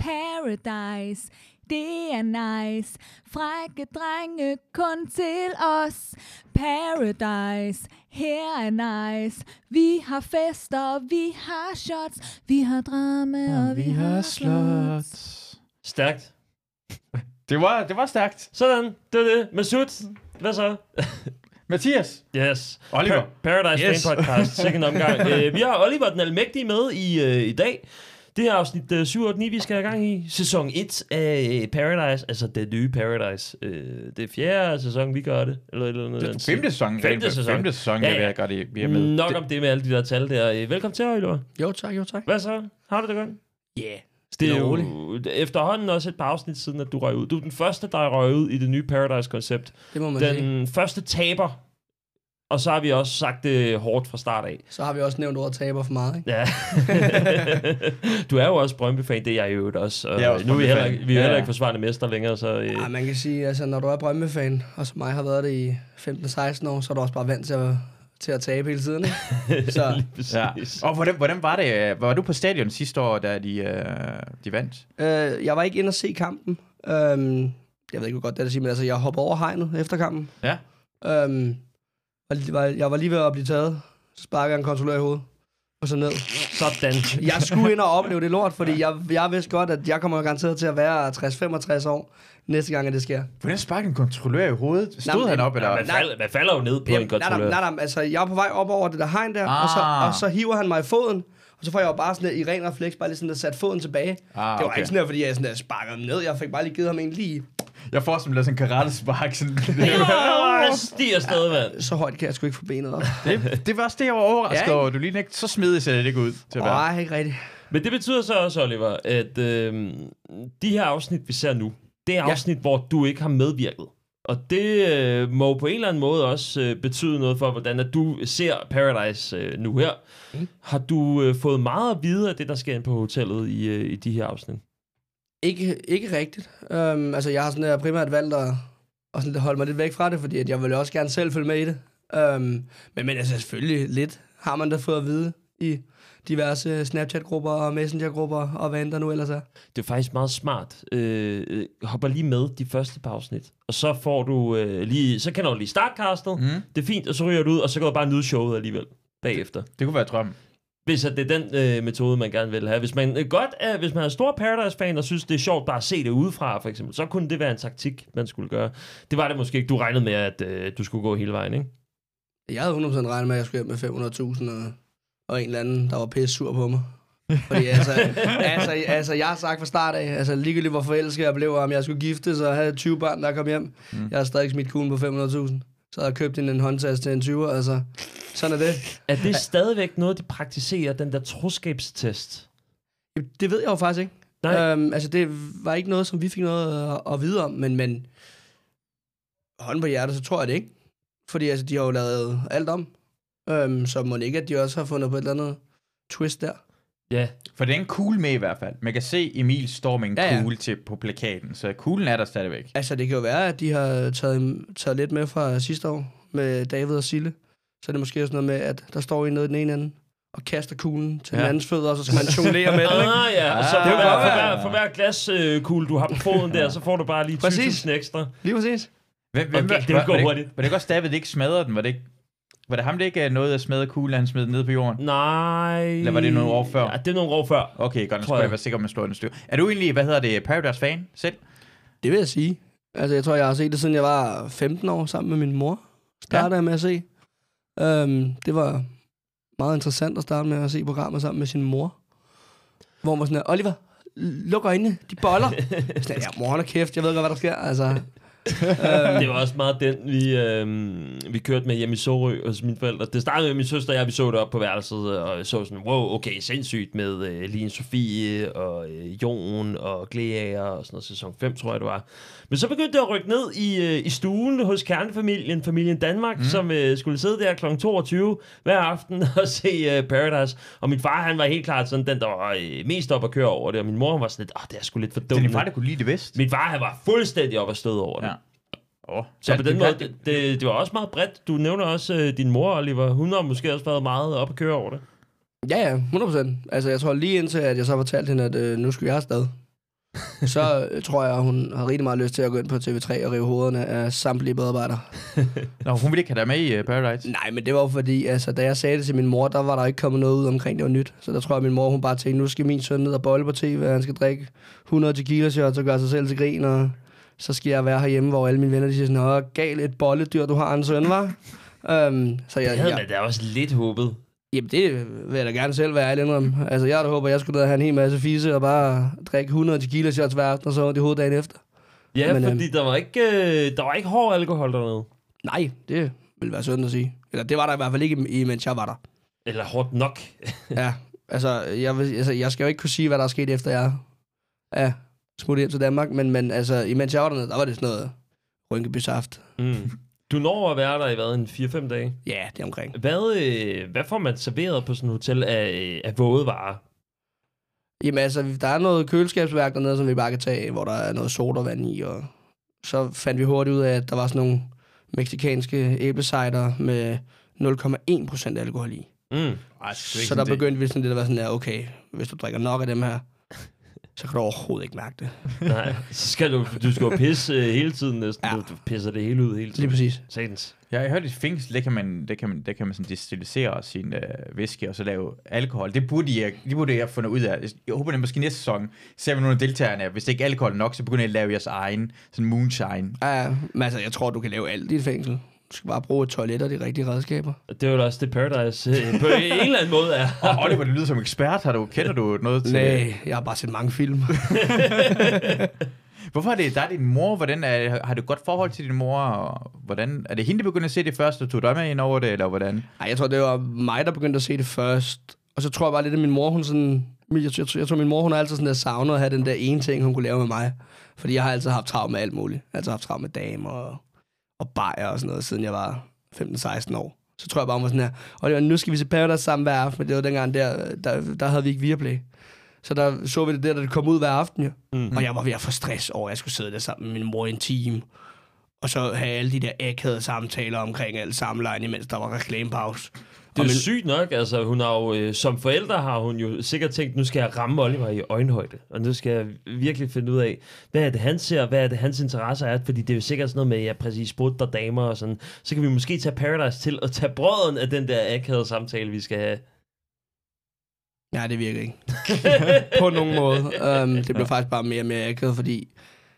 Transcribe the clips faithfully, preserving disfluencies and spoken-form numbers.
Paradise. Det er nice. Frække drenge kun til os. Paradise. Her er nice. Vi har fester, vi har shots. Vi har drama, og, og vi, vi har slots. Stærkt. Det var, det var stærkt. Sådan, det var det. Masud, hvad så? Mathias. Yes. Oliver. Pa- Paradise yes. Fan Podcast. Sikke en omgang. uh, vi har Oliver den almægtige med i, uh, i dag. Det er afsnit uh, syv otte ni, vi skal have gang i. Sæson et af Paradise. Altså det nye Paradise. Uh, det er fjerde sæson, vi gør det. Eller, eller noget det er femte sæson. Femte sæson. Femte sæson, ja, ja. Vi har, vi har med. Nok om det med alle de der tal der. Uh, velkommen til, Oliver. Jo tak, jo tak. Hvad så? Har du det godt? Ja. Yeah. Det er jo efterhånden også et par afsnit siden, at du røg ud. Du er den første, der røg ud i det nye Paradise-koncept. Det må man den sige. Den første taber. Og så har vi også sagt det hårdt fra start af. Så har vi også nævnt ordet taber for meget, ikke? Ja. Du er jo også Brøndby-fan, det er jeg jo også. Og jeg er også nu er vi heller, vi er ja, heller ja. ikke forsvarende mester længere, så... Øh. Ja, man kan sige, altså når du er Brøndby-fan, og som mig har været det i femten seksten år, så er du også bare vant til at, til at tabe hele tiden, ikke? Så. Ja. Og hvordan, hvordan var det? Var du på stadion sidste år, da de, øh, de vandt? Øh, jeg var ikke inde og se kampen. Øhm, jeg ved ikke, hvor godt det er at sige, men altså, jeg hoppede over hegnet efter kampen. Ja. Øhm, jeg var lige ved at blive taget. Så sparker jeg en kontrollør i hovedet. Og så ned. Sådan. Jeg skulle ind og opleve det lort, fordi jeg, jeg vidste godt, at jeg kommer garanteret til at være tres femogtres år næste gang, at det sker. Hvordan sparker en kontrollør i hovedet? Stod nej, han op, eller? Ja, man, falder, man falder jo ned på Jamen, en kontrollør. Nej, nej, nej, altså jeg er på vej op over det der hegn der, ah. og, så, og så hiver han mig i foden. Og så får jeg jo bare sådan der, i ren refleks, bare lige sådan der sat foden tilbage. Ah, det var okay. ikke sådan der, fordi jeg sådan der sparkede ham ned. Jeg fik bare lige givet ham en lige... Jeg får som sådan en karate-spark. Sådan. Stiger afsted, mand. Så højt kan jeg sgu ikke få benet op. det, det var også det, jeg var overrasket over. Du lige ikke så smidig, ser det ikke ud til at være. Nej, ikke rigtigt. Men det betyder så også, Oliver, at øh, de her afsnit, vi ser nu, det er afsnit, ja. hvor du ikke har medvirket. Og det øh, må på en eller anden måde også øh, betyde noget for, hvordan at du ser Paradise øh, nu her. Mm. Har du øh, fået meget at vide af det, der sker inde på hotellet i, øh, i de her afsnit? Ikke, ikke rigtigt. Um, altså, jeg har sådan der primært valgt at, at sådan, holde mig lidt væk fra det, fordi at jeg vil også gerne selv følge med i det. Um, men, men altså, selvfølgelig lidt har man da fået at vide i diverse Snapchat-grupper og Messenger-grupper og hvad end der nu ellers er. Det er faktisk meget smart. Øh, hopper lige med de første par afsnit, og så får du øh, lige, så kender du lige startcastet. Mm. Det er fint, og så ryger du ud, og så går du bare nyde showet alligevel bagefter. Det, det kunne være drømmen. Hvis at det er den øh, metode, man gerne vil have. Hvis man øh, godt er, hvis man er stor Paradise-fan og synes, det er sjovt bare at se det udefra, for eksempel, så kunne det være en taktik, man skulle gøre. Det var det måske ikke. Du regnede med, at øh, du skulle gå hele vejen, ikke? Jeg havde hundrede procent regnet med, at jeg skulle hjem med fem hundrede tusind, og, og en eller anden, der var pisse sur på mig. Fordi altså, altså, altså, jeg har sagt fra start af, altså ligegyldigt hvor forelsket jeg blev, om jeg skulle gifte, så havde tyve børn, der kom hjem. Mm. Jeg har stadig smidt kuglen på fem hundrede tusind. Så har jeg købt en, en håndtaske til en tyver, altså. Sådan er det. Er det stadigvæk noget, de praktiserer, den der troskabstest? Det ved jeg jo faktisk ikke. Nej. Øhm, altså, det var ikke noget, som vi fik noget at, at vide om, men, men hånden på hjertet, så tror jeg det ikke. Fordi altså, de har jo lavet alt om. Øhm, så må det ikke, at de også har fundet på et eller andet twist der. Ja. For det er en kugle med i hvert fald. Man kan se, Emil står med en ja, ja. kugle til på plakaten, så kuglen er der stadigvæk. Altså, det kan jo være, at de har taget, taget lidt med fra sidste år med David og Sille. Så er det måske sådan noget med, at der står en nede i den ene ende og kaster kuglen til ja. den andens fødder, og så skal man jonglere med den, ikke? Ah, ja. Og så for, hver, for, hver, for hver glaskugle, du har på foden der, så får du bare lige tyve tusind ekstra. Lige præcis. Hvem, hvem, okay, var, det vil gå var, hurtigt. Var, var det ikke også David, ikke smadrede den? Var det ikke, var det ham, der ikke noget at smadre kuglen, han smed ned på jorden? Nej. Eller var det nogle år før? Ja, det er nogle år før. Okay, godt. Nu skal jeg være sikker, om man slår den styr. Er du egentlig, hvad hedder det, Paradise-fan selv? Det vil jeg sige. Altså, jeg tror, jeg har set det, siden jeg var femten år, sammen med min mor. Startede jeg ja. med at se. Um, det var meget interessant at starte med at se programmet sammen med sin mor. Hvor man sådan her, Oliver, luk øjnene, de boller. Sådan, ja, mor, hold kæft, jeg ved godt, hvad der sker. Altså, um, det var også meget den, vi, øhm, vi kørte med hjemme i Sorø hos mine forældre. Det startede med min søster og jeg, vi så det op på værelset, og så sådan, wow, okay, sindssygt med øh, Line Sofie og øh, Jon og Gleager og sådan noget, sæson fem, tror jeg, det var. Men så begyndte det at rykke ned i, øh, i stuen hos kernefamilien, familien Danmark, mm. som øh, skulle sidde der klokken toogtyve hver aften og se øh, Paradise. Og min far, han var helt klart sådan den, der var øh, mest op at køre over det, og min mor var sådan lidt, åh, det er sgu lidt for dumt. Det er din far, der kunne lide det bedst. Min far, han var fuldstændig op at støde over det. Ja. Oh, så ja, på den måde, det, det, det var også meget bredt. Du nævner også uh, din mor, Oliver. Hun har måske også været meget op at køre over det. Ja, ja, hundrede procent. Altså, jeg tror lige indtil, at jeg så fortalte hende, at øh, nu skulle jeg afsted. så tror jeg, hun har rigtig meget lyst til at gå ind på T V tre og rive hovederne af samtlige medarbejdere. Nå, hun ville ikke have dig med i uh, Paradise? Nej, men det var jo fordi, altså, da jeg sagde det til min mor, der var der ikke kommet noget ud omkring, det var nyt. Så der tror jeg, min mor hun bare tænkte, nu skal min søn ned og bolle på T V, han skal drikke hundrede tequila shots og gøre sig selv til grin, og så skal jeg være herhjemme, hvor alle mine venner de siger sådan, åh, gal et bolledyr, du har en søn, var. Um, så jeg, det havde jeg, man da også lidt håbet. Jamen, det vil jeg da gerne selv være ærlig om. Altså, jeg havde håbet, at jeg skulle ned og have en hel masse fisse og bare drikke hundrede tequila shots hver aften, og så det hoveddagen efter. Ja, Men, fordi øhm, der var ikke øh, der var ikke hård alkohol dernede. Nej, det ville være synd at sige. Eller det var der i hvert fald ikke, imens jeg var der. Eller hårdt nok. Ja, altså jeg, vil, altså, jeg skal jo ikke kunne sige, hvad der er sket efter jeg er smuttet hjem til Danmark, men, men altså, imens jeg var dernede, der var det sådan noget Rynkeby-saft. Mm. Du når at være der i hvad, en fire fem dage? Ja, det er omkring. Hvad, øh, hvad får man serveret på sådan et hotel af, af våde varer? Jamen altså, der er noget køleskabsværk dernede, som vi bare kan tage, hvor der er noget sodavand i, og så fandt vi hurtigt ud af, at der var sådan nogle mexikanske æblecider med nul komma en procent alkohol i. Mm. Ej, Så der begyndte vi sådan lidt at være sådan der, okay, hvis du drikker nok af dem her, så kan du overhovedet ikke mærke det. Nej, så skal du, du skal jo pisse øh, hele tiden næsten. Ja. Du, du pisser det hele ud hele tiden. Lige præcis. Satans. Ja, jeg hørte i fængsel, det kan man, det kan man, det kan man sådan distillisere sin øh, whisky og så lave alkohol. Det burde jeg, det burde jeg have fundet ud af. Jeg håber, det måske næste sæson ser vi nogle af deltagerne, hvis det ikke er alkohol nok, så begynder jeg at lave jeres egen sådan moonshine. Ja, men altså, jeg tror, du kan lave alt i et fængsel. Du skal bare bruge et toilet og de rigtige redskaber. Det er jo også det Paradise øh, på en eller anden måde er. Og Oliver, det lyder som ekspert. Har du, kender du noget til? Nej, jeg har bare set mange film. Hvorfor er det, der er din mor? Hvordan er, har du et godt forhold til din mor? Og hvordan, er det hende, der begyndte at se det først, og tog dig med ind over det, eller hvordan? Nej, jeg tror, det var mig, der begyndte at se det først. Og så tror jeg bare lidt, at min mor, hun sådan... Jeg, jeg, jeg, jeg tror, min mor, hun har altid sådan der savnet at have den der ene ting, hun kunne lave med mig. Fordi jeg har altid haft travlt med alt muligt. Jeg har altid haft travlt med damer og, og bajer og sådan noget, siden jeg var femten seksten år. Så tror jeg bare, hun var sådan her, og det var, nu skal vi se Paradise sammen hver aften, men det var dengang der, der, der havde vi ikke Viaplay. Så der så vi det der, da det kom ud hver aften, jo. Mm. Og jeg var ved at få stress over, at jeg skulle sidde der sammen med min mor i en time. Og så have alle de der akavede samtaler omkring alt samlejen, imens der var reklamepause. Det er jo min... sygt nok, altså hun har jo, øh, som forælder har hun jo sikkert tænkt, nu skal jeg ramme Oliver i øjenhøjde, og nu skal jeg virkelig finde ud af, hvad er det han ser, hvad er det hans interesser er, fordi det er jo sikkert sådan noget med, ja præcis, sprut og damer og sådan, så kan vi måske tage Paradise til og tage brøden af den der akavede samtale, vi skal have. Ja, det virker ikke. På nogen måde. Um, det blev faktisk bare mere og mere akavet, fordi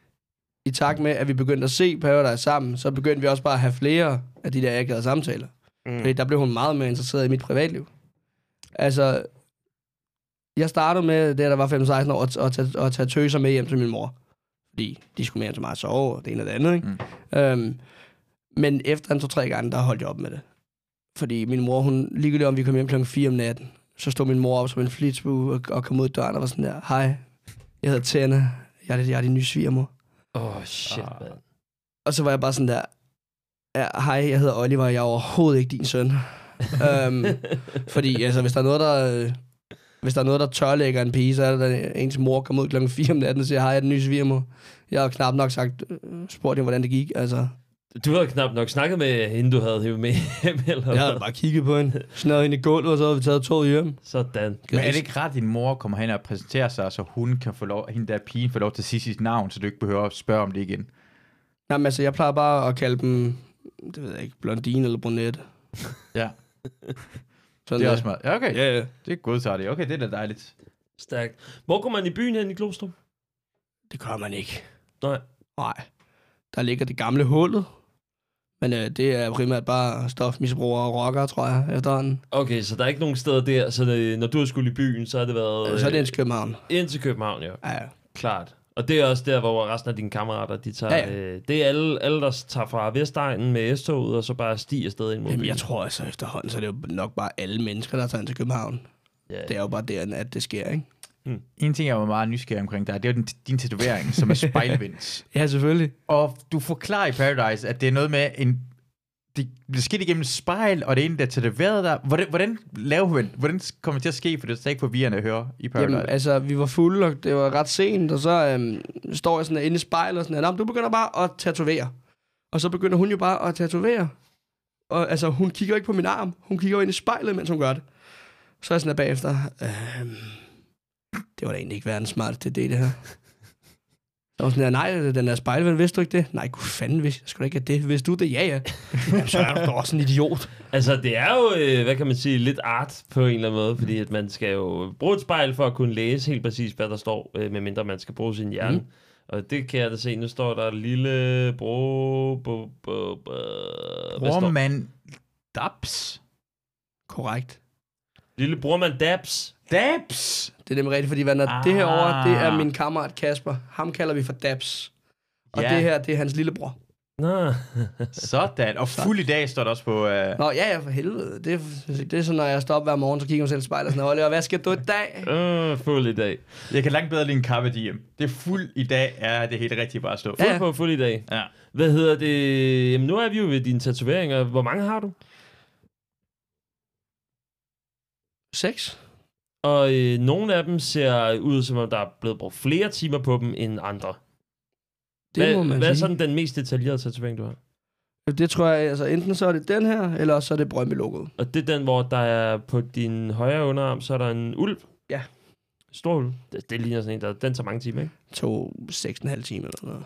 i takt med, at vi begyndte at se Paradise sammen, så begyndte vi også bare at have flere af de der akavede samtaler. Mm. Fordi der blev hun meget mere interesseret i mit privatliv. Altså, jeg startede med, det der var femten seksten år, at, at, tage, at tage tøser med hjem til min mor. Fordi de skulle mere til mig at sove, og det ene og det andet, ikke? Mm. Um, men efter en to-tre gange, der holdt jeg op med det. Fordi min mor, hun ligegyldigt om vi kom hjem klokken fire om natten, så stod min mor op som en flitsbue og, og kom ud døren og var sådan der, hej, jeg hedder Tenne, jeg er, jeg er din nye svigermor. Åh, oh, shit, ah. man. Og så var jeg bare sådan der, ja, hej, jeg hedder Oliver, jeg er overhovedet ikke din søn. um, fordi altså, hvis der er noget, der... Øh, hvis der er noget, der tørlægger en pige, så er det, at ens mor kommer ud klokken fire om natten og siger, hej, jeg er den nye svigermor. Jeg har knap nok sagt, spurgt hende, hvordan det gik, altså... Du havde knap nok snakket med hende, du havde hævet med hjem, eller? Jeg havde bare kigget på hende, snøret hende i gulvet, og så havde vi taget toget hjem. Sådan. Men er det ikke ret, at din mor kommer hen og præsenterer sig, så hun kan få lov, hende der pigen får lov til at sige sit navn, så du ikke behøver at spørge om det igen? Jamen altså, jeg plejer bare at kalde dem, det ved jeg ikke, blondine eller brunette. Ja. Sådan det er også meget. Ja, okay. Ja, ja. Det er godtaget. Okay, det er da dejligt. Stærkt. Hvor går man i byen hen i Glostrup? Det gør man ikke. Nej. Nej. Der ligger det gamle hullet. Men øh, det er primært bare stofmisbrugere og rockere, tror jeg, efterhånden. Okay, så der er ikke nogen steder der, så det, når du har skulle i byen, så har det været... Øh, så er det ind til København. Ind til København, ja. Ja, ja. Klart. Og det er også der, hvor resten af dine kammerater, de tager... Ja, ja. Øh, det er alle, alle, der tager fra Vestegnen med S-toget, og så bare stiger afsted ind mod Jamen, byen. jeg tror altså efterhånden, så er det jo nok bare alle mennesker, der tager ind til København. Ja. Det er jo bare der, at det sker, ikke? Mm. En ting, jeg var meget nysgerrig omkring dig, det er jo din, din tatovering, som er spejlvendt. Ja, selvfølgelig. Og du forklarer i Paradise, at det er noget med en... Det bliver skidt igennem et spejl, og det er en, der er tatoveret der. Hvordan, hvordan laver hun? Hvordan kommer det til at ske? For det er ikke forvirrende at høre i Paradise. Jamen, altså, vi var fulde, og det var ret sent, og så øhm, står jeg sådan inde i spejlet, og sådan, at du begynder bare at tatovere. Og så begynder hun jo bare at tatovere. Og altså, hun kigger ikke på min arm. Hun kigger jo ind i spejlet, mens hun gør det. Så er jeg sådan der bagefter, øhm, det var da egentlig ikke verdens smarteste idé, det her. Der var sådan der, nej, den er spejlvendt, vidste du ikke det? Nej, gud fanden, vidste jeg sgu da ikke det. Vidste du det? Ja, ja. Jamen, så er du da også en idiot. Altså, det er jo, øh, hvad kan man sige, lidt art på en eller anden måde, fordi at man skal jo bruge et spejl for at kunne læse helt præcis, hvad der står, øh, medmindre man skal bruge sin hjerne. Mm. Og det kan jeg da se. Nu står der lille bro... Bo, bo, bo, Brormand Dabs. Korrekt. Lille brormand Dabs. Dabs! Det er nemlig rigtigt, fordi hvad, når ah. det her over, det er min kammerat Kasper. Ham kalder vi for Dabs. Og Ja. det her, det er hans lillebror. Nå. Sådan. Og fuld i dag står der også på... Uh... Nå, ja, ja, for helvede. Det er, det er sådan, når jeg står op hver morgen, så kigger jeg mig selv i spejlet og sådan, Oliver, hvad skal du i dag? Øh, fuld i dag. Jeg kan langt bedre lide en Carpe Diem. Det er fuld i dag, er det helt rigtigt bare at stå. Fuld Ja. på, fuld i dag. Ja. Hvad hedder det? Jamen, nu er vi jo ved dine tatoveringer. Hvor mange har du? Seks? Og øh, nogle af dem ser ud, som om der er blevet brugt flere timer på dem end andre. Det hvad, må man hvad er sige. sådan den mest detaljerede tatovering, du har? Det tror jeg, altså enten så er det den her, eller også så er det Brøndby-logoet. Og det er den, hvor der er på din højre underarm, så er der en ulv. Ja. Stor ulv. Det, det ligner sådan en, der den tager mange timer, ikke? To seks og en halv time eller noget.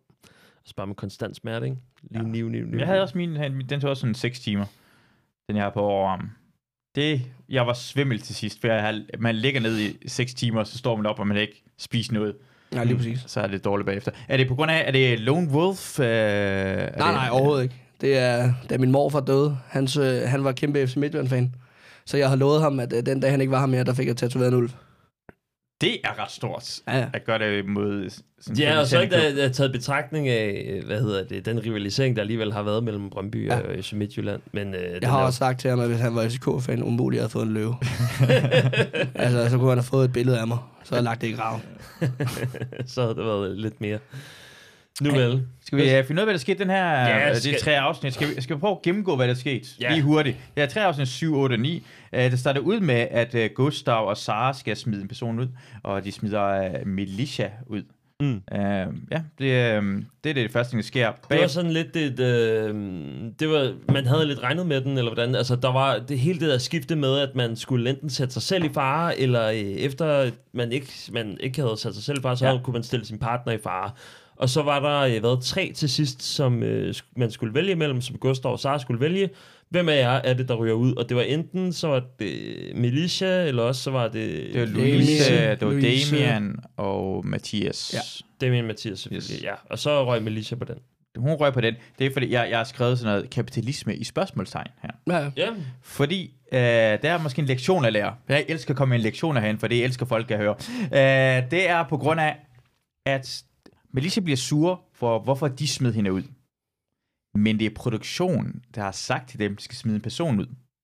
Så bare med konstant smerte, ikke? Lige Ja. niv, niv, niv. Jeg havde også min, den tog også sådan seks timer, den jeg har på overarmen. Det, jeg var svimmel til sidst, for jeg har, man ligger ned i seks timer, så står man op, og man ikke spiser noget. Nej, lige præcis. Så er det dårligt bagefter. Er det på grund af, er det Lone Wolf? Øh, Nej, det, nej, overhovedet ikke. Det er, da min morfar døde, hans, øh, han var kæmpe F C Midtjylland-fan. Så jeg har lovet ham, at øh, den dag han ikke var her mere, der fik jeg tatoveret en ulv. Det er ret stort, Ja, ja. at gøre det mod... Sådan Ja, en og så ikke klub. der, der taget betragtning af, hvad hedder det, den rivalisering, der alligevel har været mellem Brøndby Ja. og F C Midtjylland. Men, øh, den Jeg har er- også sagt til ham, at hvis han var F C K-fan, umuligt havde fået en løve. Altså, så kunne han have fået et billede af mig. Så havde jeg lagt det i graven. så havde det været lidt mere. Nu Ej. vel. Skal vi uh, finde ud af, hvad der skete den her... Ja, Ja, det skal- er tre afsnit. Skal vi, skal vi prøve at gennemgå, hvad der er sket? Ja. Lige hurtigt. Det er tre afsnit syv, otte og ni. Uh, det starter ud med, at uh, Gustav og Sara skal smide en person ud, og de smider uh, Militia ud. Mm. Uh, ja, det, um, det er det første, der sker. Det var sådan lidt et, øh, det var, man havde lidt regnet med den, eller hvordan, altså der var det hele det der skifte med, at man skulle enten sætte sig selv i fare, eller øh, efter man ikke, man ikke havde sat sig selv i fare, så Ja. ja. kunne man stille sin partner i fare. Og så var der øh, været tre til sidst, som øh, sk- man skulle vælge imellem, som Gustav og Sara skulle vælge. Hvem af jer er det, der ryger ud? Og det var enten, så var det Militia, eller også så var det... Det var Damien, Louise, det var Louise. Damian og Mathias. Ja. Damien Mathias selvfølgelig, Yes. ja. Og så røg Militia på den. Hun røg på den. Det er fordi, jeg, jeg har skrevet sådan noget kapitalisme i spørgsmålstegn her. Ja, ja. Ja, Fordi øh, der er måske en lektion at lære. Jeg elsker at komme med en lektion herhen, for det elsker folk at høre. Øh, det er på grund af, at Melissa bliver sur for, hvorfor de smed hende ud. Men det er produktionen, der har sagt til dem, at de skal smide en person ud.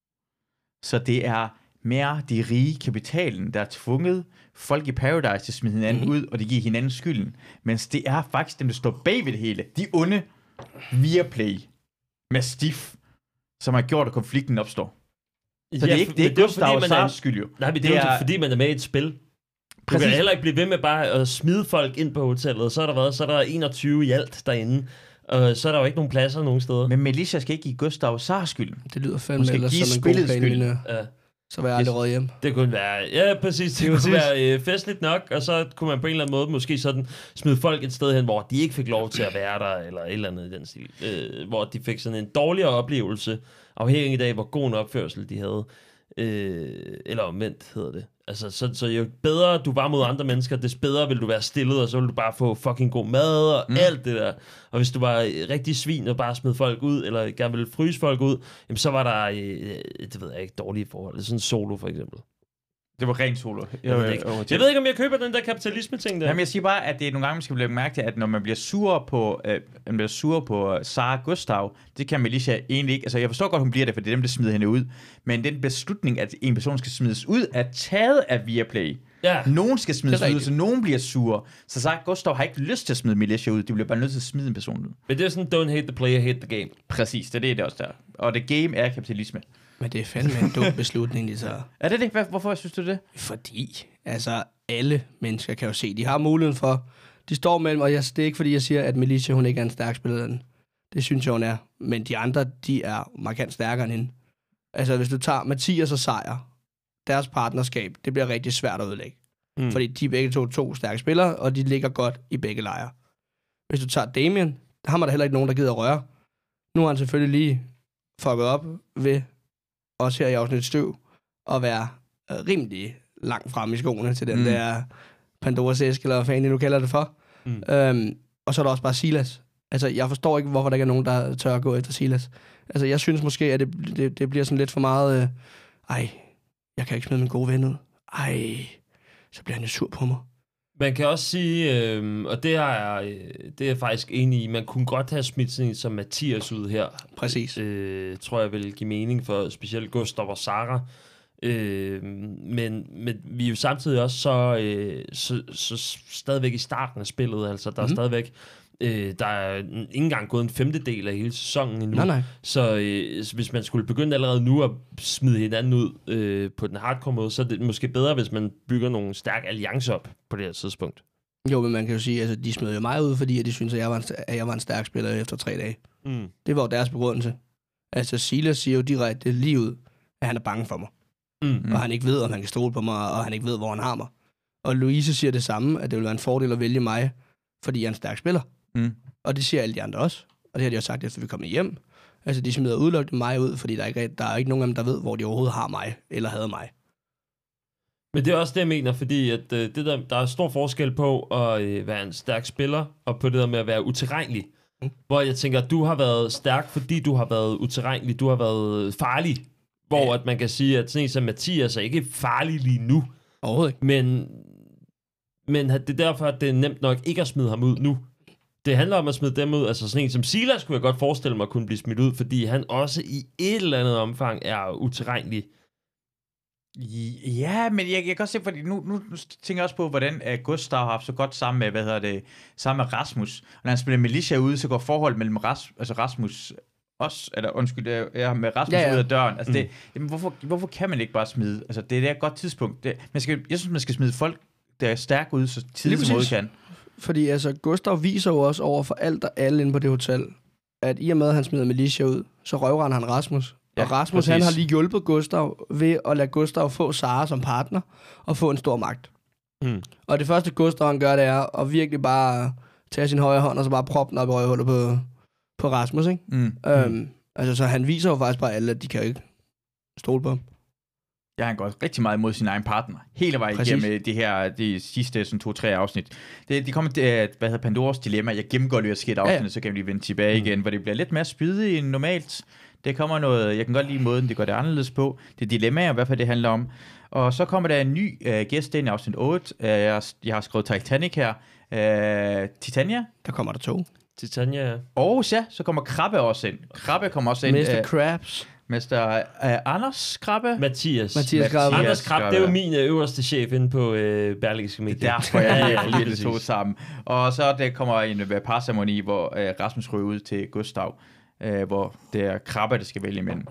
Så det er mere de rige kapitalen, der har tvunget folk i Paradise til at smide hinanden Mhm. ud, og de giver hinanden skylden. Mens det er faktisk dem, der står bag ved det hele. De onde Viaplay med Stiff, som har gjort, at konflikten opstår. Så det er ikke, det er ikke Gustav og Saras skyld jo. Nej, men det, Det er jo er- fordi, man er med i et spil. Du Præcis. kan heller ikke blive ved med bare at smide folk ind på hotellet. Så er der været, så er der enogtyve i alt derinde. Og så er der jo ikke nogen pladser nogen steder. Men Melissa skal ikke give Gustav og Saras skylden. Det lyder Hun fandme skal ellers give som en god spillets plan, skyld. mine. Ja, Så var jeg aldrig Yes. råd hjem. det kunne være, ja, præcis. Det kunne Præcis. være øh, festligt nok, og så kunne man på en eller anden måde måske sådan smide folk et sted hen, hvor de ikke fik lov til at være der, eller et eller andet i den stil. Øh, hvor de fik sådan en dårligere oplevelse, afhængig af, hvor god en opførsel de havde. Øh, eller omvendt hedder det. Altså, så, så jo bedre du var mod andre mennesker, des bedre vil du være stillet, og så vil du bare få fucking god mad og Mm. mm. alt det der. Og hvis du var rigtig svin og bare smed folk ud, eller gerne ville fryse folk ud, jamen så var der, øh, det ved jeg ikke, dårlige forhold. Sådan en solo for eksempel. Det var rent solo. Jeg ved, ikke. jeg ved ikke, om jeg køber den der kapitalisme-ting der. Jamen, jeg siger bare, at det er nogle gange, man skal blive mærke til, at når man bliver sur på, øh, man bliver sur på Sara og Gustav, det kan Melissa egentlig ikke. Altså, jeg forstår godt, hun bliver det, for det er dem, der smider hende ud. Men den beslutning, at en person skal smides ud, er taget af Viaplay. Ja. Nogen skal smides Det er ud, rigtigt. så nogen bliver sur. Så Sara og Gustav har ikke lyst til at smide Melissa ud. De bliver bare nødt til at smide en person ud. Men det er sådan, don't hate the player, hate the game. Præcis, det er det, det er også der. Og det game er kapitalisme. Men det er fandme en dum beslutning, de tager. Er det det? Hvad, hvorfor synes du det? Fordi, altså, alle mennesker kan jo se, de har muligheden for, de står mellem, og jeg, det er ikke fordi, jeg siger, at Melissa, hun ikke er en stærk spiller den. Det synes jeg, hun er. Men de andre, de er markant stærkere end hende. Altså, hvis du tager Mathias og Sejr, deres partnerskab, det bliver rigtig svært at ødelægge. Mm. Fordi de er begge to to stærke spillere, og de ligger godt i begge lejre. Hvis du tager Damien, der har man da heller ikke nogen, der gider at røre. Nu har han selvfølgelig lige fucket op ved, også her i afsnit støv, at være rimelig langt frem i skoene til den mm. der Pandoras æske, eller hvad fanden I nu kalder det for. Mm. Øhm, og så er der også bare Silas. Altså, jeg forstår ikke, hvorfor der ikke er nogen, der tør at gå efter Silas. Altså, jeg synes måske, at det, det, det bliver sådan lidt for meget... Øh, ej, jeg kan ikke smide min gode ven ud. Ej, så bliver han jo sur på mig. Man kan også sige, øh, og det er, det er jeg faktisk enig i, man kunne godt have smidt sådan en som Mathias ud her. Præcis. Øh, tror jeg vil give mening for specielt Gustav og Sara. Øh, men, men vi er jo samtidig også så, øh, så, så stadigvæk i starten af spillet. Altså, der er mm. stadigvæk... Øh, der er ikke engang gået en femtedel af hele sæsonen endnu. Nej, nej. Så øh, hvis man skulle begynde allerede nu at smide hinanden ud øh, på den hardcore måde, så er det måske bedre, hvis man bygger nogle stærke alliancer op på det her tidspunkt. Jo, men man kan jo sige, at altså, de smed jo mig ud, fordi at de synes, at jeg var en, at jeg var en stærk spiller efter tre dage. Mm. Det var jo deres begrundelse. Altså, Silas siger jo direkte lige ud, at han er bange for mig. Mm. Og han ikke ved, om han kan stole på mig, og han ikke ved, hvor han har mig. Og Louise siger det samme, at det vil være en fordel at vælge mig, fordi jeg er en stærk spiller. Mm. Og det siger alle de andre også. Og det har de også sagt, efter vi kommer hjem. Altså, de smider udelukkende mig ud, fordi der er, ikke, der er ikke nogen af dem, der ved, hvor de overhovedet har mig, eller havde mig. Men det er også det, jeg mener, fordi at, øh, det der, der er stor forskel på at øh, være en stærk spiller, og på det der med at være utilregnelig. Mm. Hvor jeg tænker, at du har været stærk, fordi du har været utilregnelig, du har været farlig. Hvor ja. At man kan sige, at sådan en som Mathias er ikke farlig lige nu. Overhovedet ikke. Men, men det er derfor, at det er nemt nok ikke at smide ham ud nu. Det handler om at smide dem ud. Altså sådan en som Silas kunne jeg godt forestille mig kunne blive smidt ud, fordi han også i et eller andet omfang er utilregnelig. Ja, men jeg, jeg kan også se, fordi nu, nu tænker jeg også på, hvordan uh, Gustav har haft så godt sammen med, hvad hedder det, sammen med Rasmus. Og når han spiller Militia ude, så går forholdet mellem Ras, altså Rasmus også, eller undskyld, ja, med Rasmus ja, ja. ud af døren. Altså mm. det, jamen, hvorfor, hvorfor kan man ikke bare smide? Altså det, det er et godt tidspunkt. Det, man skal, jeg synes, man skal smide folk, der er stærke ude, så tidligt som måde kan. Fordi altså, Gustav viser jo også over for alt og alle inde på det hotel, at i og med, at han smider Militia ud, så røvrender han Rasmus. Ja, og Rasmus, præcis. Han har lige hjulpet Gustav ved at lade Gustav få Sara som partner og få en stor magt. Mm. Og det første Gustav, han gør, det er at virkelig bare tage sin højre hånd og så bare proppe den op i røvhullet på, på Rasmus, ikke? Mm. Øhm, mm. Altså, så han viser jo faktisk bare alle, at de kan ikke stole på ham. Ja, han går rigtig meget imod sin egen partner. Hele vejen igennem de her de sidste sådan to-tre afsnit. Det, de kommer til, hvad hedder Pandoras dilemma. Jeg gennemgår lige skidt afsnit, ja, ja. Så kan vi lige vende tilbage mm. igen, hvor det bliver lidt mere spydigt end normalt. Det kommer noget, jeg kan godt lide måden, det går det anderledes på. Det er dilemmaer, hvad for det handler om. Og så kommer der en ny uh, gæst ind i afsnit otte. Uh, jeg, jeg har skrevet Titanic her. Uh, Titania. Der kommer der to. Titania. Og ja, så kommer Krabbe også ind. Krabbe kommer også ind. mister Uh, Krabs. mister Uh, Anders Krabbe. Mathias. Mathias Krabbe. Anders Krabbe, det er jo min uh, øverste chef inde på uh, Berlingske Media. Det er derfor, jeg lige det to sammen. Og så der kommer en uh, parceremoni, hvor uh, Rasmus ryger ud til Gustav. Uh, hvor det er Krabbe, der skal vælge imellem.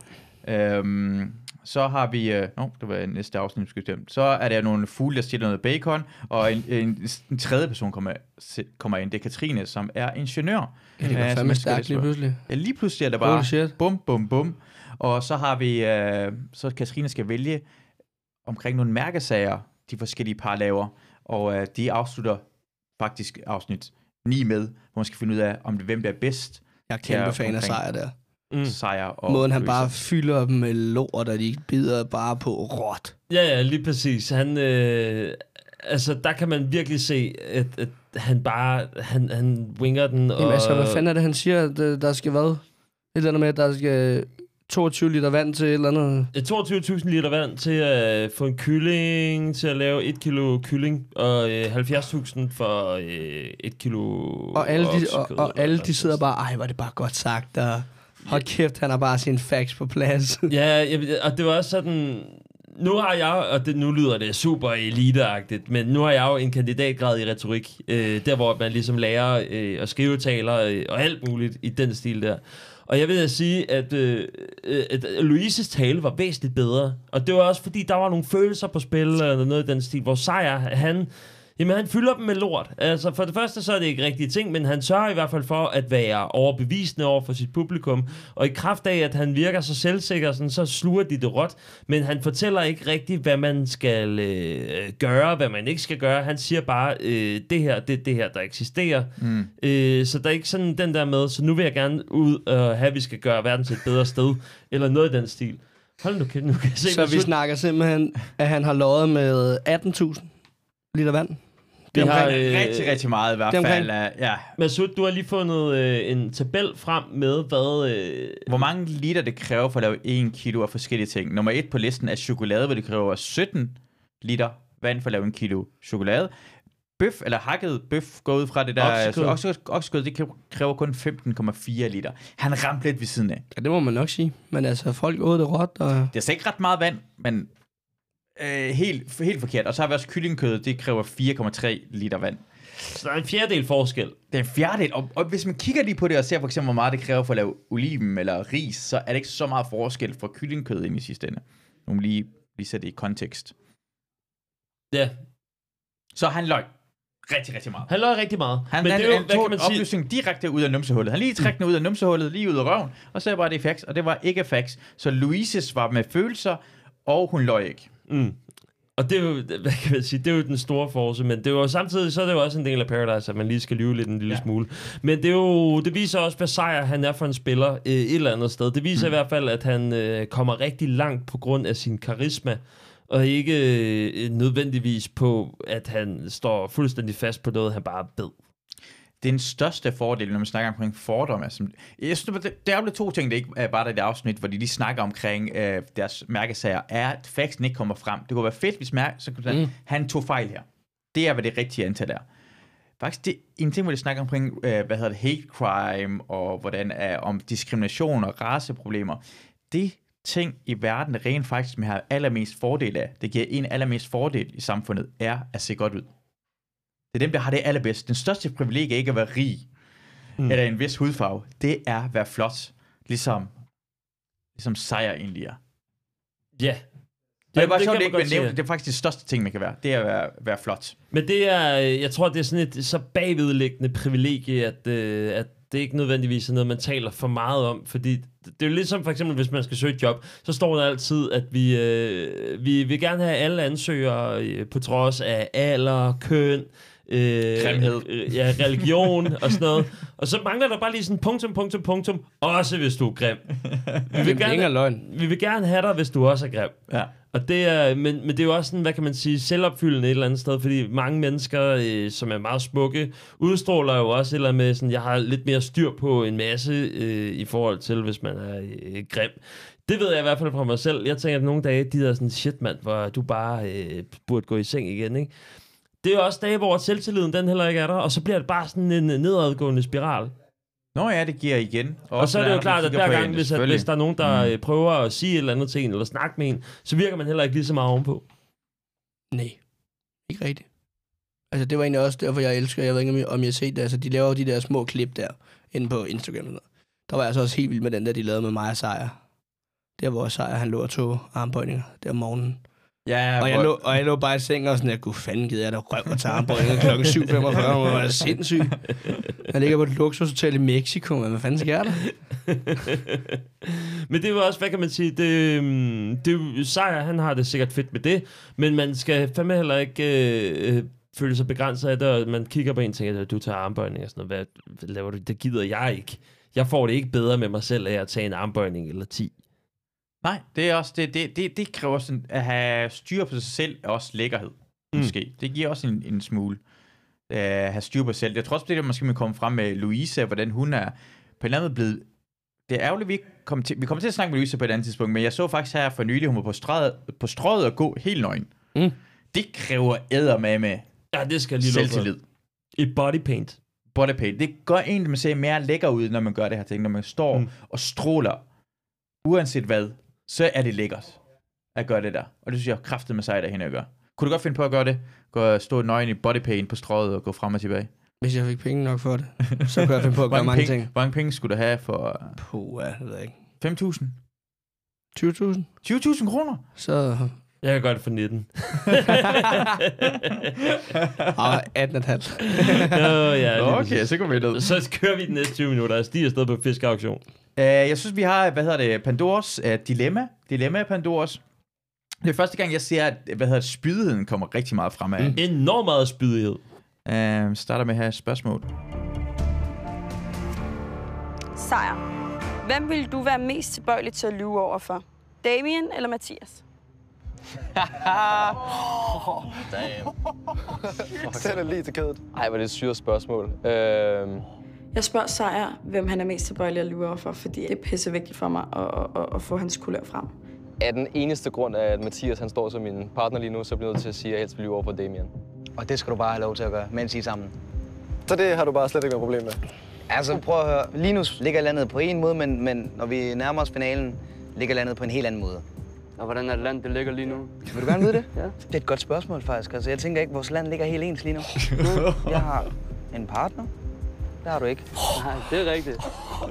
Um, så har vi... Uh, oh, det var næste afsnit, så er der nogle fugle, der stiller noget bacon, og en, en, en tredje person kommer, kommer ind. Det er Katrine, som er ingeniør. Ja, det var fandme stærkt lige pludselig. Ja, lige pludselig er det bare bum, bum, bum. Og så har vi... Uh, så Katrine skal vælge omkring nogle mærkesager, de forskellige par laver, og uh, de afslutter faktisk afsnit ni med, hvor man skal finde ud af, om det, hvem der er bedst. Jeg er kæmpe fan af sejr der. Mm. Sejr og måden han bare fylder dem med lort, og de bider bare på råt. Ja, ja, lige præcis. Han, øh, altså, der kan man virkelig se, at, at han bare, han, han winger den. Jamen og... altså, hvad fanden er det, han siger, at der skal hvad? Et eller andet med, at der skal toogtyve liter vand til et eller andet. toogtyve tusind liter vand til at få en kylling, til at lave et kilo kylling, og øh, halvfjerds tusind for øh, et kilo og alle de, og, og alle de sidder bare, ej, var det bare godt sagt, og hold kæft, han har bare sine facts på plads. Ja, og det var også sådan, nu har jeg, og det, nu lyder det super eliteagtigt, men nu har jeg jo en kandidatgrad i retorik, øh, der hvor man ligesom lærer øh, at skrive taler øh, og alt muligt i den stil der. Og jeg vil sige, at, øh, at Louises tale var væsentligt bedre. Og det var også fordi, der var nogle følelser på spil, eller noget i den stil, hvor Sejr, han, Jamen, han fylder dem med lort. Altså, for det første, så er det ikke rigtige ting, men han sørger i hvert fald for at være overbevisende over for sit publikum. Og i kraft af, at han virker så selvsikker, sådan, så sluger de det råt. Men han fortæller ikke rigtigt, hvad man skal øh, gøre, hvad man ikke skal gøre. Han siger bare, øh, det her, det er det her, der eksisterer. Mm. Øh, så der er ikke sådan den der med, så nu vil jeg gerne ud og have, at vi skal gøre verden til et bedre sted. Eller noget i den stil. Hold nu, nu kan jeg se. Så vi snakker simpelthen, at han har løjet med atten tusind liter vand. Det har har øh, rigtig, rigtig meget i hvert fald. Ja. Masud, du har lige fundet øh, en tabel frem med, hvad... Øh, Hvor mange liter det kræver for at lave en kilo af forskellige ting. Nummer et på listen er chokolade, hvor det kræver sytten liter vand for at lave en kilo chokolade. Bøf, eller hakket bøf, går ud fra det der... Oksekød, det kræver kun femten komma fire liter. Han ramte lidt ved siden af. Ja, det må man nok sige. Men altså, folk åd det råt, og... Det er så ikke ret meget vand, men øh, helt, helt forkert. Og så har vi også kyllingkød, det kræver fire komma tre liter vand. Så der er en fjerdedel forskel. Det er en fjerdedel, og, og hvis man kigger lige på det og ser for eksempel, hvor meget det kræver for at lave oliven eller ris, så er det ikke så meget forskel fra kyllingkød ind i sidste ende. Nu må lige, lige sætte det i kontekst. Ja. Så han løg rigtig, rigtig meget. Han løg rigtig meget. Han, men han, det er jo, han hvad tog kan man en oplysning sige? direkte ud af numsehullet. Han lige træk den ud af numsehullet, lige ud af røven, og så er bare det facts, og det var ikke facts. Så Louises var med følelser, og hun løg ikke. Mm. Og det er jo, hvad kan man sige, det er jo den store force, men det er jo samtidig, så er det jo også en del af Paradise, at man lige skal lyve lidt en lille ja. smule. Men det er jo, det viser også, hvad sejr han er for en spiller øh, et eller andet sted. Det viser mm. i hvert fald, at han øh, kommer rigtig langt på grund af sin karisma, og ikke øh, nødvendigvis på, at han står fuldstændig fast på noget, han bare ved. Den største fordel, når man snakker omkring fordomme, altså, jeg synes, det, der er jo to ting, der ikke er bare det afsnit, hvor de lige snakker omkring øh, deres mærkesager, er, at faxen ikke kommer frem. Det kunne være fedt, hvis mærke, så kunne mm. han tog fejl her. Det er, hvad det rigtige antal er. Faktisk, det en ting, hvor de snakker omkring, øh, hvad hedder det, hate crime, og hvordan er om diskrimination og raceproblemer. Det ting i verden, rent faktisk, man har allermest fordel af, det giver en allermest fordel i samfundet, er at se godt ud. Det er dem, der har det allerbedst. Den største privilegie er ikke at være rig, mm. eller en vis hudfarve. Det er at være flot, ligesom, ligesom sejr egentlig er. Ja. Yeah. Det er bare sjovt, det ikke nævnt. Det er faktisk det største ting, man kan være. Det er at være, være flot. Men det er, jeg tror, det er sådan et så bagvedliggende privilegie, at, øh, at det ikke nødvendigvis er noget, man taler for meget om, fordi det er jo ligesom for eksempel, hvis man skal søge et job, så står der altid, at vi, øh, vi vil gerne have alle ansøgere øh, på trods af alder, køn, øh, grimhed, ja, religion og sådan noget. Og så mangler der bare lige sådan punktum, punktum, punktum, også hvis du er grim. Vi vil, gerne, vi vil gerne have dig, hvis du også er grim. Ja. Og det er, men, men det er jo også sådan, hvad kan man sige, selvopfyldende et eller andet sted, fordi mange mennesker, øh, som er meget smukke, udstråler jo også et eller andet med sådan, jeg har lidt mere styr på en masse øh, i forhold til, hvis man er øh, grim. Det ved jeg i hvert fald fra mig selv. Jeg tænker, at nogle dage, de der sådan, shit mand, hvor du bare øh, burde gå i seng igen, ikke? Det er jo også dage, hvor selvtilliden, den heller ikke er der, og så bliver det bare sådan en nedadgående spiral. Nå ja, det giver igen. Og, og så er det jo klart, at hver gang, hvis, at, hvis der er nogen, der mm. prøver at sige et eller andet til en, eller snakke med en, så virker man heller ikke lige så meget ovenpå. Nej, ikke rigtigt. Altså, det var egentlig også derfor, jeg elsker, jeg ved ikke, om I har set det, altså, de laver de der små klip der, inde på Instagram. Der var jeg altså også helt vild med den der, de lavede med mig og Sejr. Der, hvor Sejr, han lå og tog armbøjninger der om morgenen. Ja, og, jeg lå, og jeg lå bare i sengen og sådan, jeg gud fanden gider jeg da røv og tage armbøjninger klokken syv femogfyrre, hvor jeg er sindssyg. Jeg ligger på et luksushotel i Mexico, men hvad fanden sker der? Men det er jo også, hvad kan man sige, det, det er jo Sejr, han har det sikkert fedt med det, men man skal fandme heller ikke øh, føle sig begrænset af det, og man kigger på en ting, at du tager armbøjninger og sådan noget, hvad, hvad laver du? Det gider jeg ikke. Jeg får det ikke bedre med mig selv af at tage en armbøjning eller ti. Nej, det er også det, det, det, det kræver sådan at have styr på sig selv, er også lækkerhed, mm. måske. Det giver også en, en smule at uh, have styr på sig selv. Jeg tror også, det er, måske man kommer frem med Louise, hvordan hun er på en eller anden måde blevet... Det er ærgerligt, vi kommer til, vi kommer til at snakke med Louise på et andet tidspunkt, men jeg så faktisk her for nylig, hun var på strøget, på strøget og gå helt nøgen. Mm. Det kræver eddermame ja, det skal lige selvtillid. I body paint. Body paint. Det gør egentlig, man ser mere lækker ud, når man gør det her ting. Når man står mm. og stråler, uanset hvad, så er det lækkert at gøre det der. Og det synes jeg kraftigt med sig derhen at gøre. Kunne du godt finde på at gøre det? Gå og stå nøgen i bodypaint på strøget og gå frem og tilbage? Hvis jeg fik penge nok for det, så kunne jeg finde på at gøre mange penge, ting. Hvor mange penge skulle du have for... Puh, ja, det ved jeg ikke. fem tusind? tyve tusind? tyve tusind kroner? Så Jeg kan godt for nitten. Og atten komma fem. Nå, ja, Nå, okay, så går vi ned. Så kører vi de næste tyve minutter og stiger afsted på fiskeauktion. Uh, jeg synes, vi har, hvad hedder det, Pandoras uh, dilemma. Dilemma af Pandoras. Det er første gang, jeg ser, at hvad hedder det, spydigheden kommer rigtig meget fremad. Mm. Enormt meget spydighed. Uh, starter med at have et spørgsmål. Sejr. Hvem vil du være mest tilbøjelig til at lyve over for? Damien eller Mathias? Sæt det lige til kødet. Ej, hvor er det et syret spørgsmål. Øhm... Jeg spørger Sejr, hvem han er mest tilbøjelig at lyve over for, fordi det er pissevigtigt for mig at, at, at, at få hans kulør frem. Er den eneste grund af, at Mathias han står som min partner lige nu, så bliver jeg nødt til at sige, at jeg helst vil lyve over for Damien. Og det skal du bare have lov til at gøre, mens I er sammen. Så det har du bare slet ikke noget problem med? Altså, prøv at høre. Linus ligger landet på en måde, men, men når vi nærmer os finalen, ligger landet på en helt anden måde. Og hvordan er land, det ligger lige nu? Vil du gerne vide det? Ja. Det er et godt spørgsmål, faktisk. Altså, jeg tænker ikke, at vores land ligger helt ens lige nu. Jeg har en partner. Det har du ikke. Nej, det er rigtigt.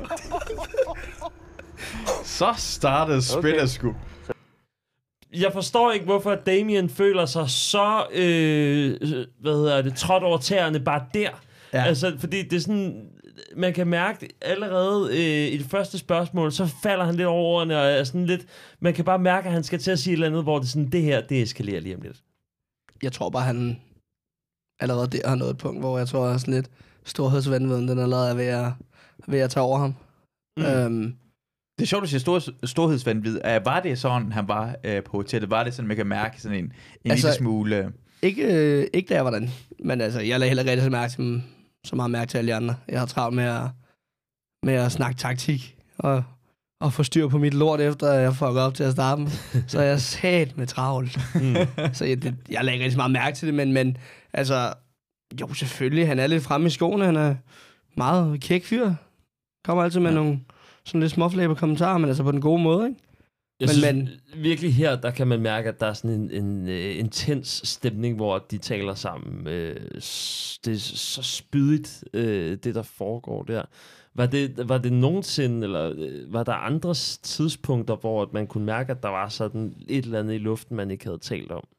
Så startede spillet okay. sgu. Jeg forstår ikke, hvorfor Damien føler sig så, øh, hvad hedder det, trådt over tæerne bare der. Ja. Altså, fordi det er sådan, man kan mærke allerede øh, i det første spørgsmål, så falder han lidt over ordene, og er sådan lidt, man kan bare mærke, at han skal til at sige et eller andet, hvor det sådan, det her, det eskalerer lige om lidt. Jeg tror bare, han allerede der har nået et punkt, hvor jeg tror, at sådan lidt storhedsvandviden, den allerede er ved at, ved at tage over ham. Mm. Øhm, Det er sjovt, du siger stor, storhedsvandvid. Uh, var det sådan, han var uh, på hotellet? Var det sådan, man kan mærke sådan en, en altså, lille smule... Uh... Ikke, øh, ikke da jeg var den. Men altså, jeg lader heller rigtig så mærke til, så meget mærke til alle de andre. Jeg har travlt med at, med at snakke taktik og, og få styr på mit lort, efter jeg får op til at starte med. Så er jeg sat med travlt. Mm. Så jeg, det, jeg lader ikke rigtig så meget mærke til det, men, men altså, jo selvfølgelig, han er lidt fremme i skoene. Han er meget kæk fyr. Kommer altid med ja. nogle sådan lidt småflæbe kommentarer, men altså på den gode måde, ikke? Jeg men, synes, men virkelig her, der kan man mærke, at der er sådan en, en uh, intens stemning, hvor de taler sammen. Uh, det er så spydigt, uh, det der foregår der. Var det, var det nogensinde, eller uh, var der andre tidspunkter, hvor man kunne mærke, at der var sådan et eller andet i luften, man ikke havde talt om?